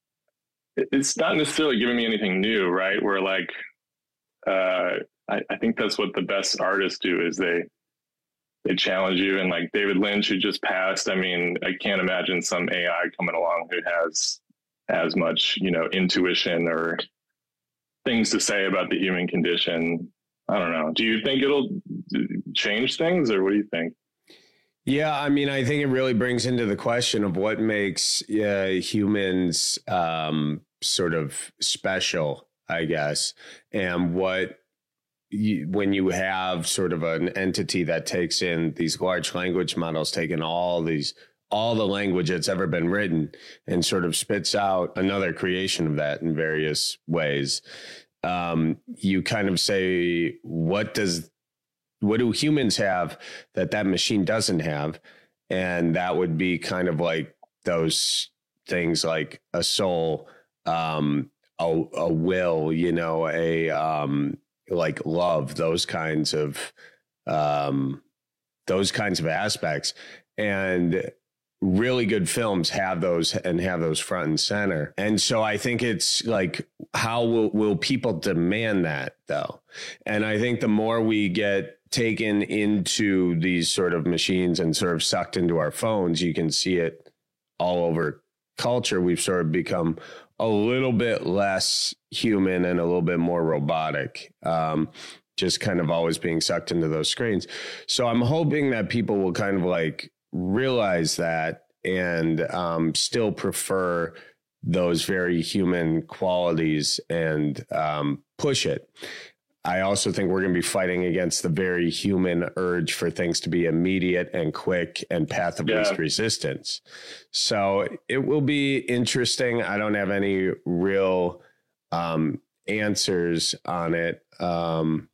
S19: it's not necessarily giving me anything new, right? Where like, uh, I, I think that's what the best artists do is they, they challenge you. And like David Lynch, who just passed, I mean, I can't imagine some A I coming along who has as much, you know, intuition or things to say about the human condition. I don't know. Do you think it'll change things, or what do you think?
S18: Yeah, I mean, I think it really brings into the question of what makes uh, humans um, sort of special, I guess, and what you, when you have sort of an entity that takes in these large language models, taking all these all the language that's ever been written and sort of spits out another creation of that in various ways. Um, you kind of say, what does What do humans have that that machine doesn't have? And that would be kind of like those things like a soul, um, a, a will, you know, a um, like love, those kinds of um, those kinds of aspects. And really good films have those and have those front and center. And so I think it's like, how will, will people demand that though? And I think the more we get taken into these sort of machines and sort of sucked into our phones, you can see it all over culture. We've sort of become a little bit less human and a little bit more robotic. Um, just kind of always being sucked into those screens. So I'm hoping that people will kind of like realize that and um, still prefer those very human qualities and um, push it. I also think we're going to be fighting against the very human urge for things to be immediate and quick and path of least yeah. resistance. So it will be interesting. I don't have any real um, answers on it. Um,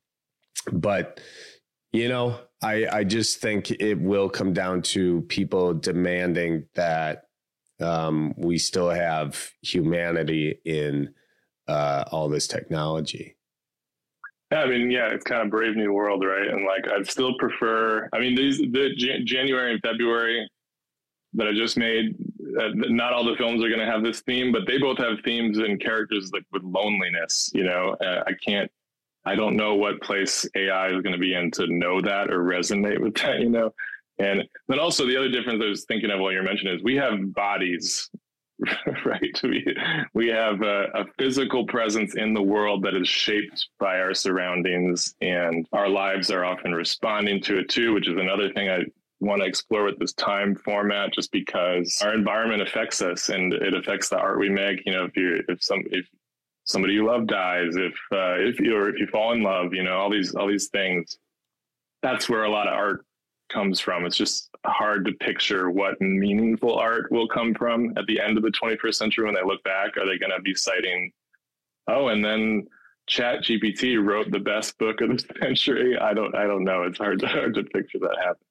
S18: but, you know, I, I just think it will come down to people demanding that um, we still have humanity in uh, all this technology.
S19: Yeah, I mean, yeah, it's kind of Brave New World, right? And like, I'd still prefer, I mean, these, the Jan- January and February that I just made, uh, not all the films are going to have this theme, but they both have themes and characters like with loneliness, you know, uh, I can't, I don't know what place A I is going to be in to know that or resonate with that, you know? And then also the other difference I was thinking of while you're mentioning is we have bodies, right? We, we have a, a physical presence in the world that is shaped by our surroundings, and our lives are often responding to it too, which is another thing I want to explore with this time format, just because our environment affects us and it affects the art we make. You know, if you, if some, if, somebody you love dies, if uh, if you or if you fall in love, you know, all these all these things. That's where a lot of art comes from. It's just hard to picture what meaningful art will come from at the end of the twenty-first century when they look back. Are they going to be citing, oh, and then Chat G P T wrote the best book of the century? I don't I don't know. It's hard to hard to picture that happen.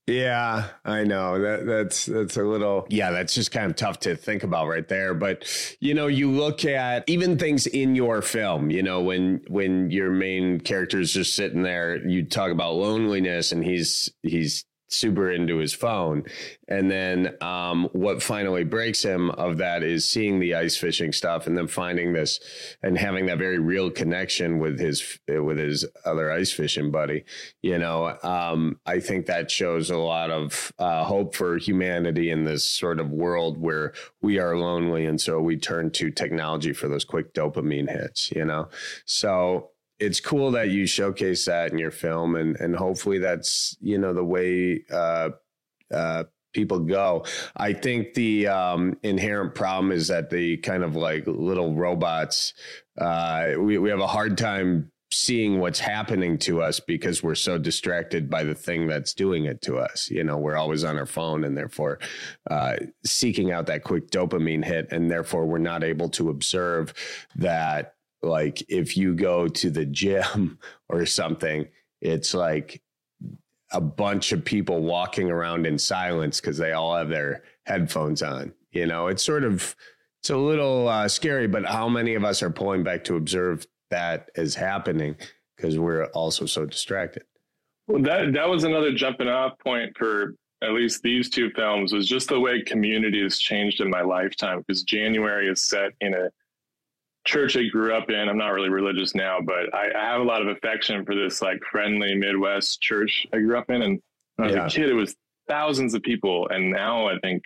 S18: Yeah, I know that that's that's a little yeah, that's just kind of tough to think about right there. But, you know, you look at even things in your film, you know, when when your main character is just sitting there, you talk about loneliness and he's he's super into his phone. And then um, what finally breaks him of that is seeing the ice fishing stuff and then finding this and having that very real connection with his with his other ice fishing buddy. You know, um, I think that shows a lot of uh, hope for humanity in this sort of world where we are lonely. And so we turn to technology for those quick dopamine hits, you know, so it's cool that you showcase that in your film, and, and hopefully that's, you know, the way uh, uh, people go. I think the um, inherent problem is that the kind of like little robots, uh, we, we have a hard time seeing what's happening to us because we're so distracted by the thing that's doing it to us. You know, we're always on our phone and therefore uh, seeking out that quick dopamine hit. And therefore we're not able to observe that. Like if you go to the gym or something, it's like a bunch of people walking around in silence because they all have their headphones on. You know, it's sort of, it's a little uh, scary, but how many of us are pulling back to observe that is happening because we're also so distracted?
S19: Well, that, that was another jumping off point for at least these two films, was just the way community has changed in my lifetime, because January is set in a church I grew up in. I'm not really religious now, but I, I have a lot of affection for this like friendly Midwest church I grew up in. And when I was yeah. a kid, it was thousands of people. And now I think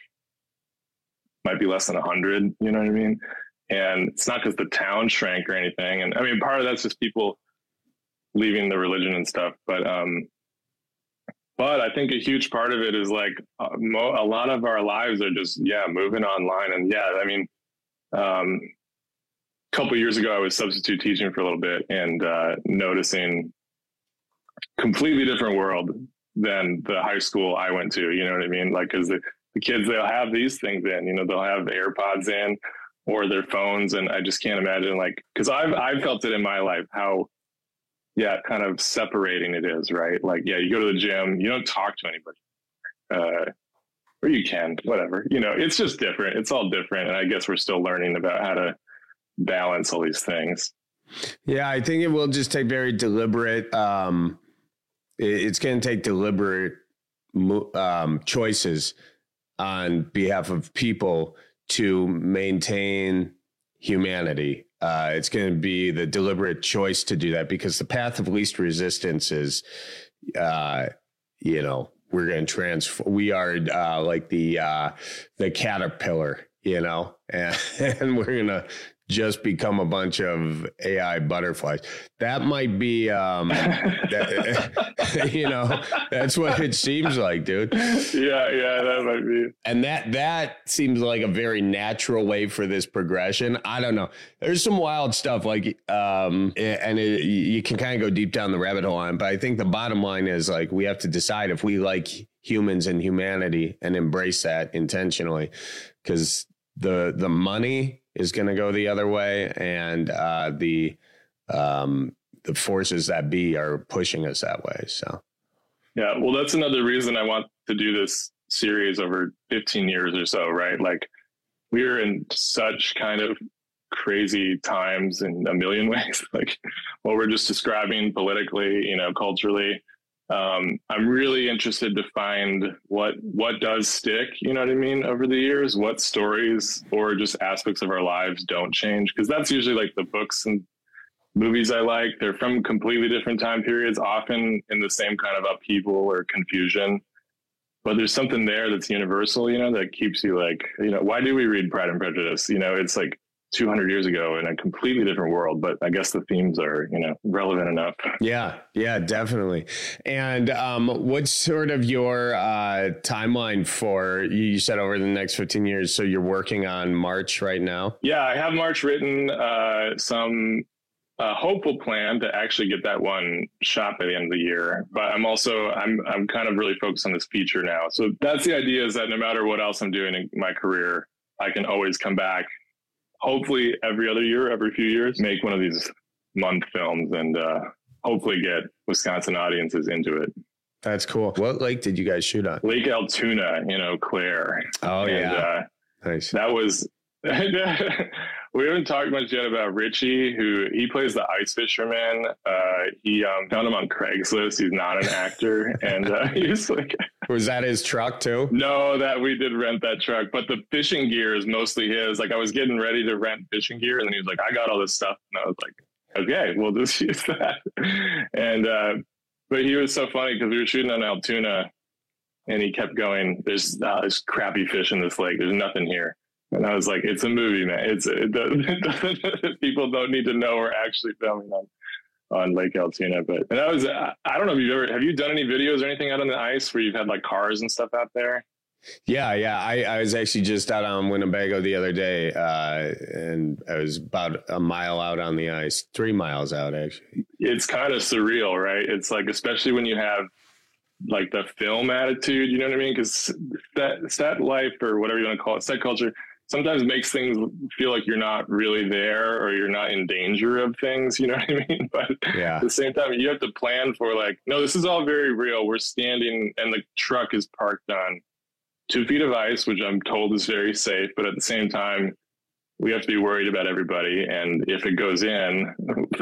S19: might be less than a hundred, you know what I mean? And it's not because the town shrank or anything. And I mean, part of that's just people leaving the religion and stuff. But, um, but I think a huge part of it is like uh, mo- a lot of our lives are just, yeah, moving online. And yeah, I mean, um, couple of years ago, I was substitute teaching for a little bit and uh, noticing completely different world than the high school I went to. You know what I mean? Like, because the, the kids, they'll have these things in, you know, they'll have AirPods in or their phones. And I just can't imagine, like, because I've, I've felt it in my life, how, yeah, kind of separating it is, right? Like, yeah, you go to the gym, you don't talk to anybody. Uh, or you can, whatever. You know, it's just different. It's all different. And I guess we're still learning about how to balance all these things.
S18: Yeah, I think it will just take very deliberate, um, it's going to take deliberate um, choices on behalf of people to maintain humanity. Uh, it's going to be the deliberate choice to do that, because the path of least resistance is, uh, you know, we're going to transform. We are uh, like the uh, the caterpillar, you know, and, and we're going to just become a bunch of A I butterflies. That might be, um, that, you know, that's what it seems like, dude.
S19: Yeah, yeah, that might be.
S18: And that that seems like a very natural way for this progression. I don't know. There's some wild stuff, like, um, and it, you can kind of go deep down the rabbit hole on it, but I think the bottom line is, like, we have to decide if we like humans and humanity and embrace that intentionally, because the the money is going to go the other way, and uh, the um, the forces that be are pushing us that way. So,
S19: yeah, well, that's another reason I want to do this series over fifteen years or so, right? Like, we're in such kind of crazy times in a million ways, like what we're just describing politically, you know, culturally. Um, I'm really interested to find what what does stick, you know what I mean, over the years, what stories or just aspects of our lives don't change. Because that's usually like the books and movies I like. They're from completely different time periods, often in the same kind of upheaval or confusion. But there's something there that's universal, you know, that keeps you like, you know, why do we read Pride and Prejudice? You know, it's like two hundred years ago in a completely different world, but I guess the themes are, you know, relevant enough.
S18: Yeah, yeah, definitely. And um, what's sort of your uh, timeline for, you said over the next fifteen years, so you're working on March right now?
S19: Yeah, I have March written, uh, some uh, hopeful plan to actually get that one shot by the end of the year. But I'm also, I'm, I'm kind of really focused on this feature now. So that's the idea, is that no matter what else I'm doing in my career, I can always come back, hopefully every other year, every few years, make one of these month films and uh, hopefully get Wisconsin audiences into it.
S18: That's cool. What lake did you guys shoot on?
S19: Lake Altoona in Eau Claire.
S18: Oh,
S19: and,
S18: yeah.
S19: Uh,
S18: nice.
S19: That was... We haven't talked much yet about Richie, who he plays the ice fisherman. Uh, he um, found him on Craigslist. He's not an actor. And uh, he was like...
S18: Was that his truck too?
S19: No, that we did rent that truck, but the fishing gear is mostly his. Like I was getting ready to rent fishing gear and then he was like, I got all this stuff. And I was like, okay, we'll just use that. And, uh, but he was so funny because we were shooting on Altoona and he kept going, there's uh, this crappy fish in this lake. There's nothing here. And I was like, it's a movie, man. It's it doesn't, it doesn't, people don't need to know we're actually filming on, on Lake Altoona. But and that was, I, I don't know if you've ever, have you done any videos or anything out on the ice where you've had like cars and stuff out there?
S18: Yeah, yeah. I, I was actually just out on Winnebago the other day, uh, and I was about a mile out on the ice, three miles out, actually.
S19: It's kind of surreal, right? It's like, especially when you have like the film attitude, you know what I mean? Because that set life or whatever you want to call it, set culture, sometimes makes things feel like you're not really there or you're not in danger of things, you know what I mean? But
S18: yeah.
S19: At the same time, you have to plan for like, no, this is all very real. We're standing and the truck is parked on two feet of ice, which I'm told is very safe. But at the same time, we have to be worried about everybody. And if it goes in,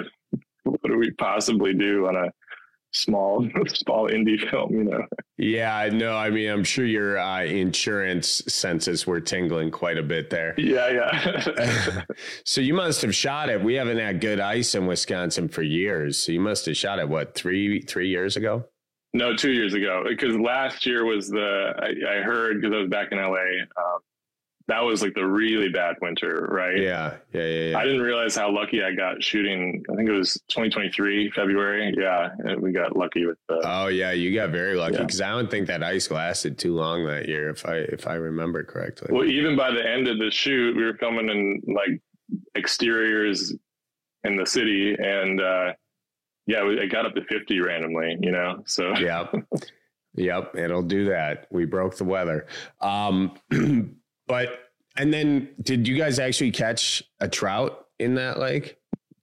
S19: what do we possibly do on a small, small indie film, you know?
S18: Yeah, no, I mean, I'm sure your uh, insurance senses were tingling quite a bit there.
S19: Yeah, yeah.
S18: So you must have shot it. We haven't had good ice in Wisconsin for years. So you must have shot it, what, three, three years ago?
S19: No, two years ago. Because last year was the, I, I heard, because I was back in L A, um, that was like the really bad winter, right?
S18: Yeah, yeah, yeah, yeah.
S19: I didn't realize how lucky I got shooting. I think it was twenty twenty-three, February. Yeah, we got lucky with the...
S18: Oh, yeah, you got very lucky because yeah. I don't think that ice lasted too long that year, if I if I remember correctly.
S19: Well, even by the end of the shoot, we were filming in like exteriors in the city, and uh, yeah, it got up to fifty randomly, you know? So
S18: Yep, yep, it'll do that. We broke the weather. Um But, and then did you guys actually catch a trout in that lake?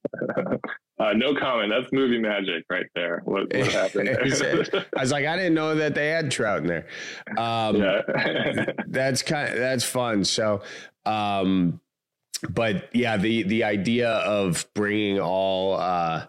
S19: Uh, no comment. That's movie magic right there. What, what happened there?
S18: I was like, I didn't know that they had trout in there. Um, yeah. that's kind of, that's fun. So, um, but yeah, the, the idea of bringing all, uh,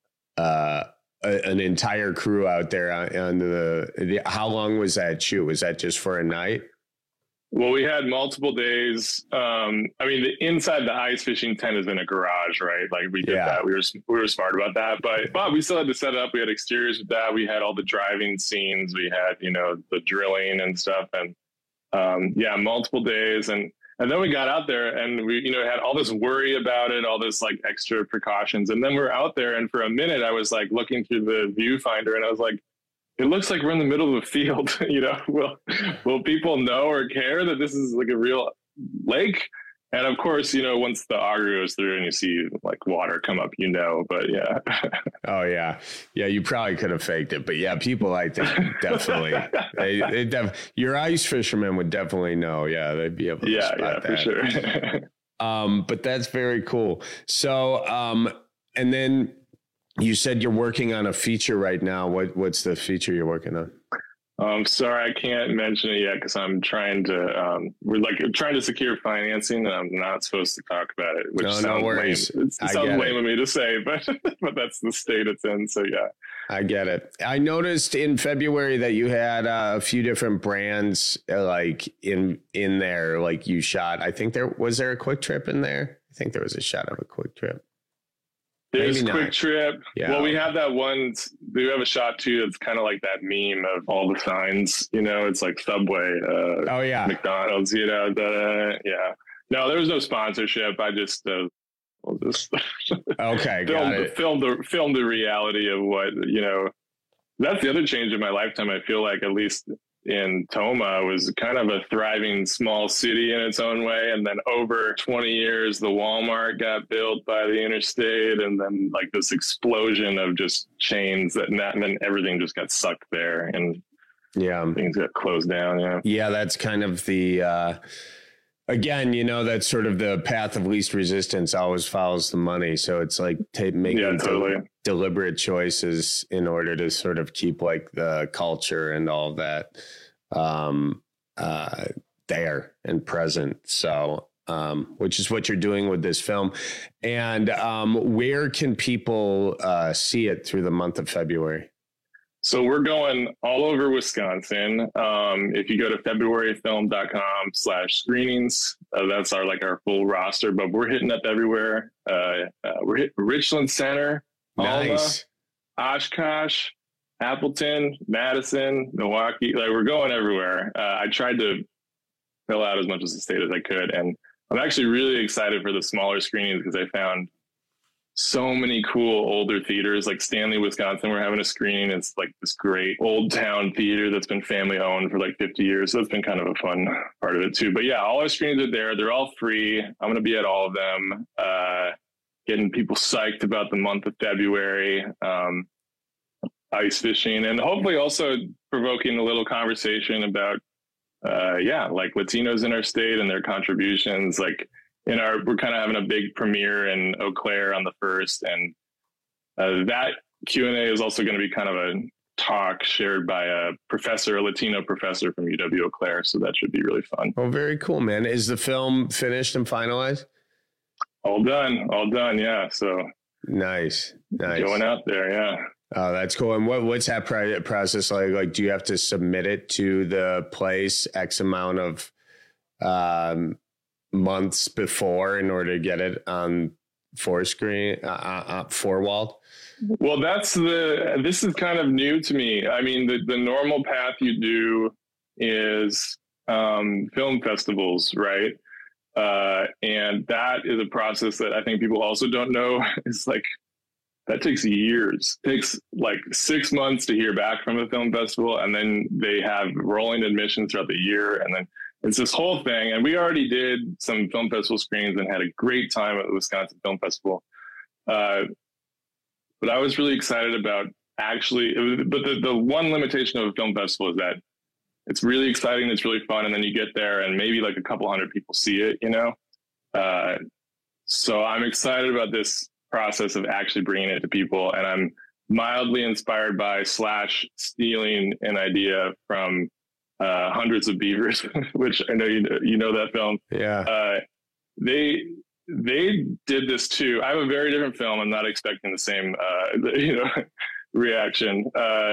S18: uh, a, an entire crew out there on, on the, the, how long was that shoot? Was that just for a night?
S19: Well, we had multiple days. Um, I mean, the inside the ice fishing tent is in a garage, right? Like we did yeah. that. We were we were smart about that, but but we still had to set it up. We had exteriors with that. We had all the driving scenes. We had you know the drilling and stuff, and um, yeah, multiple days. And and then we got out there and we you know had all this worry about it, all this like extra precautions. And then we we're out there, and for a minute, I was like looking through the viewfinder, and I was like, it looks like we're in the middle of a field, you know, will, will people know or care that this is like a real lake? And of course, you know, once the auger goes through and you see like water come up, you know, but yeah.
S18: Oh yeah. Yeah. You probably could have faked it, but yeah, people, I think definitely, they, they def- your ice fishermen would definitely know. Yeah. They'd be able to
S19: yeah,
S18: spot
S19: yeah,
S18: that.
S19: For sure.
S18: um, but that's very cool. So, um, and then, you said you're working on a feature right now. What what's the feature you're working on?
S19: Um, sorry, I can't mention it yet because I'm trying to. Um, we're like trying to secure financing, and I'm not supposed to talk about it. Which
S18: no,
S19: sounds
S18: no worries.
S19: lame. It sounds lame of me to say, but but that's the state it's in. So yeah,
S18: I get it. I noticed in February that you had uh, a few different brands uh, like in in there. Like you shot. I think there was there a Quick Trip in there. I think there was a shot of a Quick Trip.
S19: There's Quick
S18: not.
S19: Trip.
S18: Yeah.
S19: Well, we have that one. We have a shot too. That's kind of like that meme of all the signs. You know, it's like Subway. Uh,
S18: oh yeah,
S19: McDonald's. You know, the, yeah. No, there was no sponsorship. I just, uh, we'll just
S18: okay,
S19: filmed,
S18: got it.
S19: Filmed the filmed the reality of what you know. That's the other change in my lifetime. I feel like at least in Tomah was kind of a thriving small city in its own way. And then over twenty years, the Walmart got built by the interstate, and then like this explosion of just chains that, and then everything just got sucked there, and
S18: yeah,
S19: things got closed down. Yeah.
S18: Yeah. That's kind of the, uh, again, you know, that's sort of the path of least resistance always follows the money. So it's like ta- making
S19: yeah, totally.
S18: de- deliberate choices in order to sort of keep like the culture and all of that um, uh, there and present. So, um, which is what you're doing with this film. And um, where can people uh, see it through the month of February?
S19: So we're going all over Wisconsin. Um, if you go to february film dot com slash screenings, uh, that's our like our full roster. But we're hitting up everywhere. Uh, uh, we're hitting Richland Center,
S18: nice.
S19: Alma, Oshkosh, Appleton, Madison, Milwaukee. Like we're going everywhere. Uh, I tried to fill out as much of the state as I could, and I'm actually really excited for the smaller screenings because I found so many cool older theaters. Like Stanley, Wisconsin, we're having a screening. It's like this great old town theater that's been family owned for like fifty years. So that's been kind of a fun part of it too. But yeah, all our screenings are there. They're all free. I'm going to be at all of them, uh, getting people psyched about the month of February, um, ice fishing, and hopefully also provoking a little conversation about, uh, yeah, like Latinos in our state and their contributions. Like, in our, we're kind of having a big premiere in Eau Claire on the first, and uh, that Q and A is also going to be kind of a talk shared by a professor, a Latino professor from U W Eau Claire. So that should be really fun.
S18: Oh, very cool, man. Is the film finished and finalized?
S19: All done, all done. Yeah. So
S18: nice, nice.
S19: Going out there. Yeah.
S18: Oh, that's cool. And what what's that process like? Like, do you have to submit it to the place X amount of um months before in order to get it on four screen, uh, uh, four walled?
S19: Well, that's the, this is kind of new to me. I mean, the, the normal path you do is um, film festivals, right? Uh, and that is a process that I think people also don't know. It's like, that takes years. It takes like six months to hear back from a film festival. And then they have rolling admissions throughout the year. And then it's this whole thing. And we already did some film festival screenings and had a great time at the Wisconsin Film Festival. Uh, but I was really excited about actually, it was, but the, the one limitation of a film festival is that it's really exciting. It's really fun. And then you get there and maybe like a couple hundred people see it, you know? Uh, so I'm excited about this process of actually bringing it to people. And I'm mildly inspired by slash stealing an idea from Uh, Hundreds of Beavers, which I know you know, you know that film.
S18: Yeah.
S19: Uh, they they did this too. I have a very different film. I'm not expecting the same uh, you know reaction. Uh,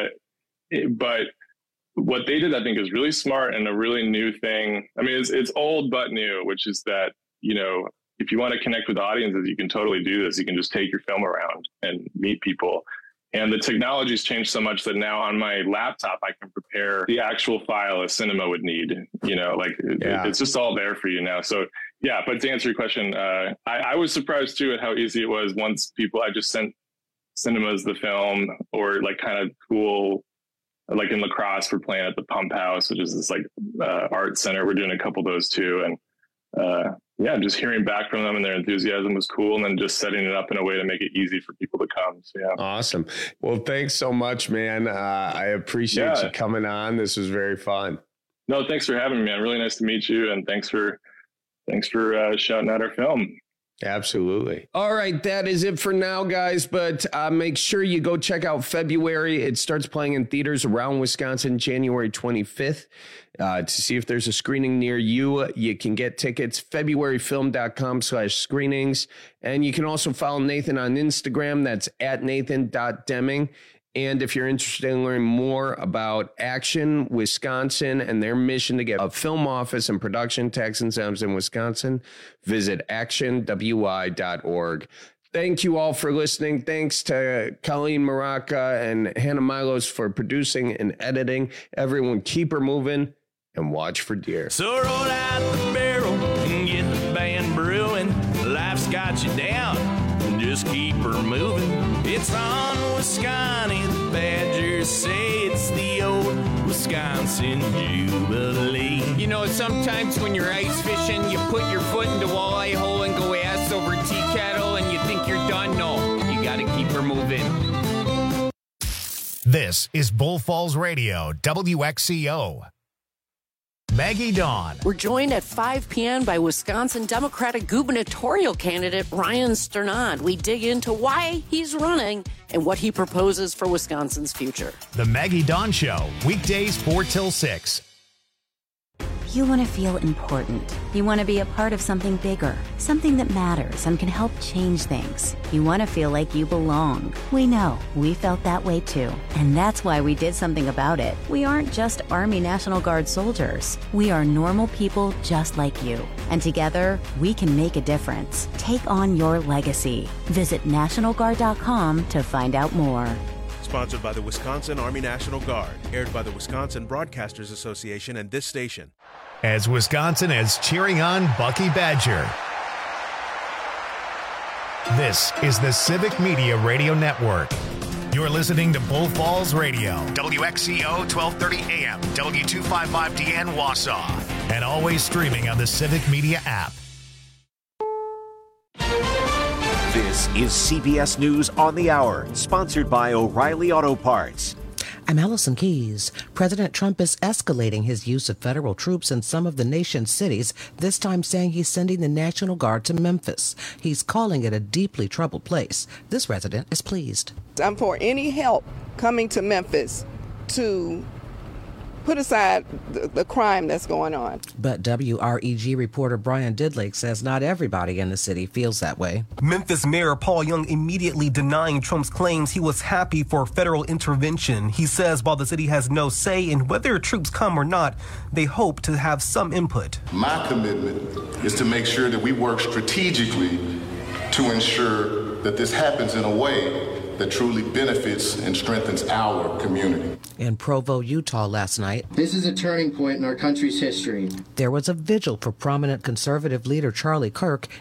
S19: but what they did, I think, is really smart and a really new thing. I mean, it's it's old but new, which is that, you know, if you want to connect with audiences, you can totally do this. You can just take your film around and meet people. And the technology's changed so much that now on my laptop, I can prepare the actual file a cinema would need, you know, like yeah. it, it's just all there for you now. So yeah, but to answer your question, uh, I, I was surprised too at how easy it was once people, I just sent cinemas the film, or like kind of cool, like in La Crosse, we're playing at the Pump House, which is this like uh, art center. We're doing a couple of those too. And uh, yeah, just hearing back from them and their enthusiasm was cool. And then just setting it up in a way to make it easy for people to come. So yeah.
S18: Awesome. Well, thanks so much, man. Uh, I appreciate yeah. you coming on. This was very fun.
S19: No, thanks for having me, man. Really nice to meet you. And thanks for, thanks for uh, shouting out our film.
S18: Absolutely. All right. That is it for now, guys. But uh, make sure you go check out February. It starts playing in theaters around Wisconsin, January twenty-fifth. Uh, to see if there's a screening near you, you can get tickets, february film dot com slash screenings. And you can also follow Nathan on Instagram. That's at nathan dot deming. And if you're interested in learning more about Action Wisconsin and their mission to get a film office and production tax incentives in Wisconsin, visit action w i dot org. Thank you all for listening. Thanks to Colleen Maraca and Hannah Milos for producing and editing. Everyone keep her moving and watch for deer.
S2: So roll out the barrel and get the band brewing. Life's got you down, just keep her moving. It's on Wisconsin, the Badgers say it's the old Wisconsin Jubilee.
S4: You know, sometimes when you're ice fishing, you put your foot in the walleye hole and go ass over tea kettle and you think you're done. No, you gotta keep her moving.
S1: This is Bull Falls Radio, W X C O. Maggie Dawn.
S6: We're joined at five p.m. by Wisconsin Democratic gubernatorial candidate Ryan Sternad. We dig into why he's running and what he proposes for Wisconsin's future.
S1: The Maggie Dawn Show, weekdays four till six.
S8: You want to feel important. You want to be a part of something bigger, something that matters and can help change things. You want to feel like you belong. We know. We felt that way too. And that's why we did something about it. We aren't just Army National Guard soldiers. We are normal people just like you. And together, we can make a difference. Take on your legacy. Visit National Guard dot com to find out more.
S9: Sponsored by the Wisconsin Army National Guard. Aired by the Wisconsin Broadcasters Association and this station.
S1: As Wisconsin is cheering on Bucky Badger. This is the Civic Media Radio Network. You're listening to Bull Falls Radio, W X C O twelve thirty A M, W two fifty-five D N Wausau, and always streaming on the Civic Media app.
S10: This is C B S News on the Hour, sponsored by O'Reilly Auto Parts.
S3: I'm Allison Keyes. President Trump is escalating his use of federal troops in some of the nation's cities, this time saying he's sending the National Guard to Memphis. He's calling it a deeply troubled place. This resident is pleased.
S11: I'm for any help coming to Memphis to put aside the, the crime that's going on.
S3: But W R E G reporter Brian Didlake says not everybody in the city feels that way.
S12: Memphis Mayor Paul Young immediately denying Trump's claims he was happy for federal intervention. He says while the city has no say in whether troops come or not, they hope to have some input.
S27: My commitment is to make sure that we work strategically to ensure that this happens in a way that truly benefits and strengthens our community.
S3: In Provo, Utah last night,
S28: this is a turning point in our country's history.
S3: There was a vigil for prominent conservative leader Charlie Kirk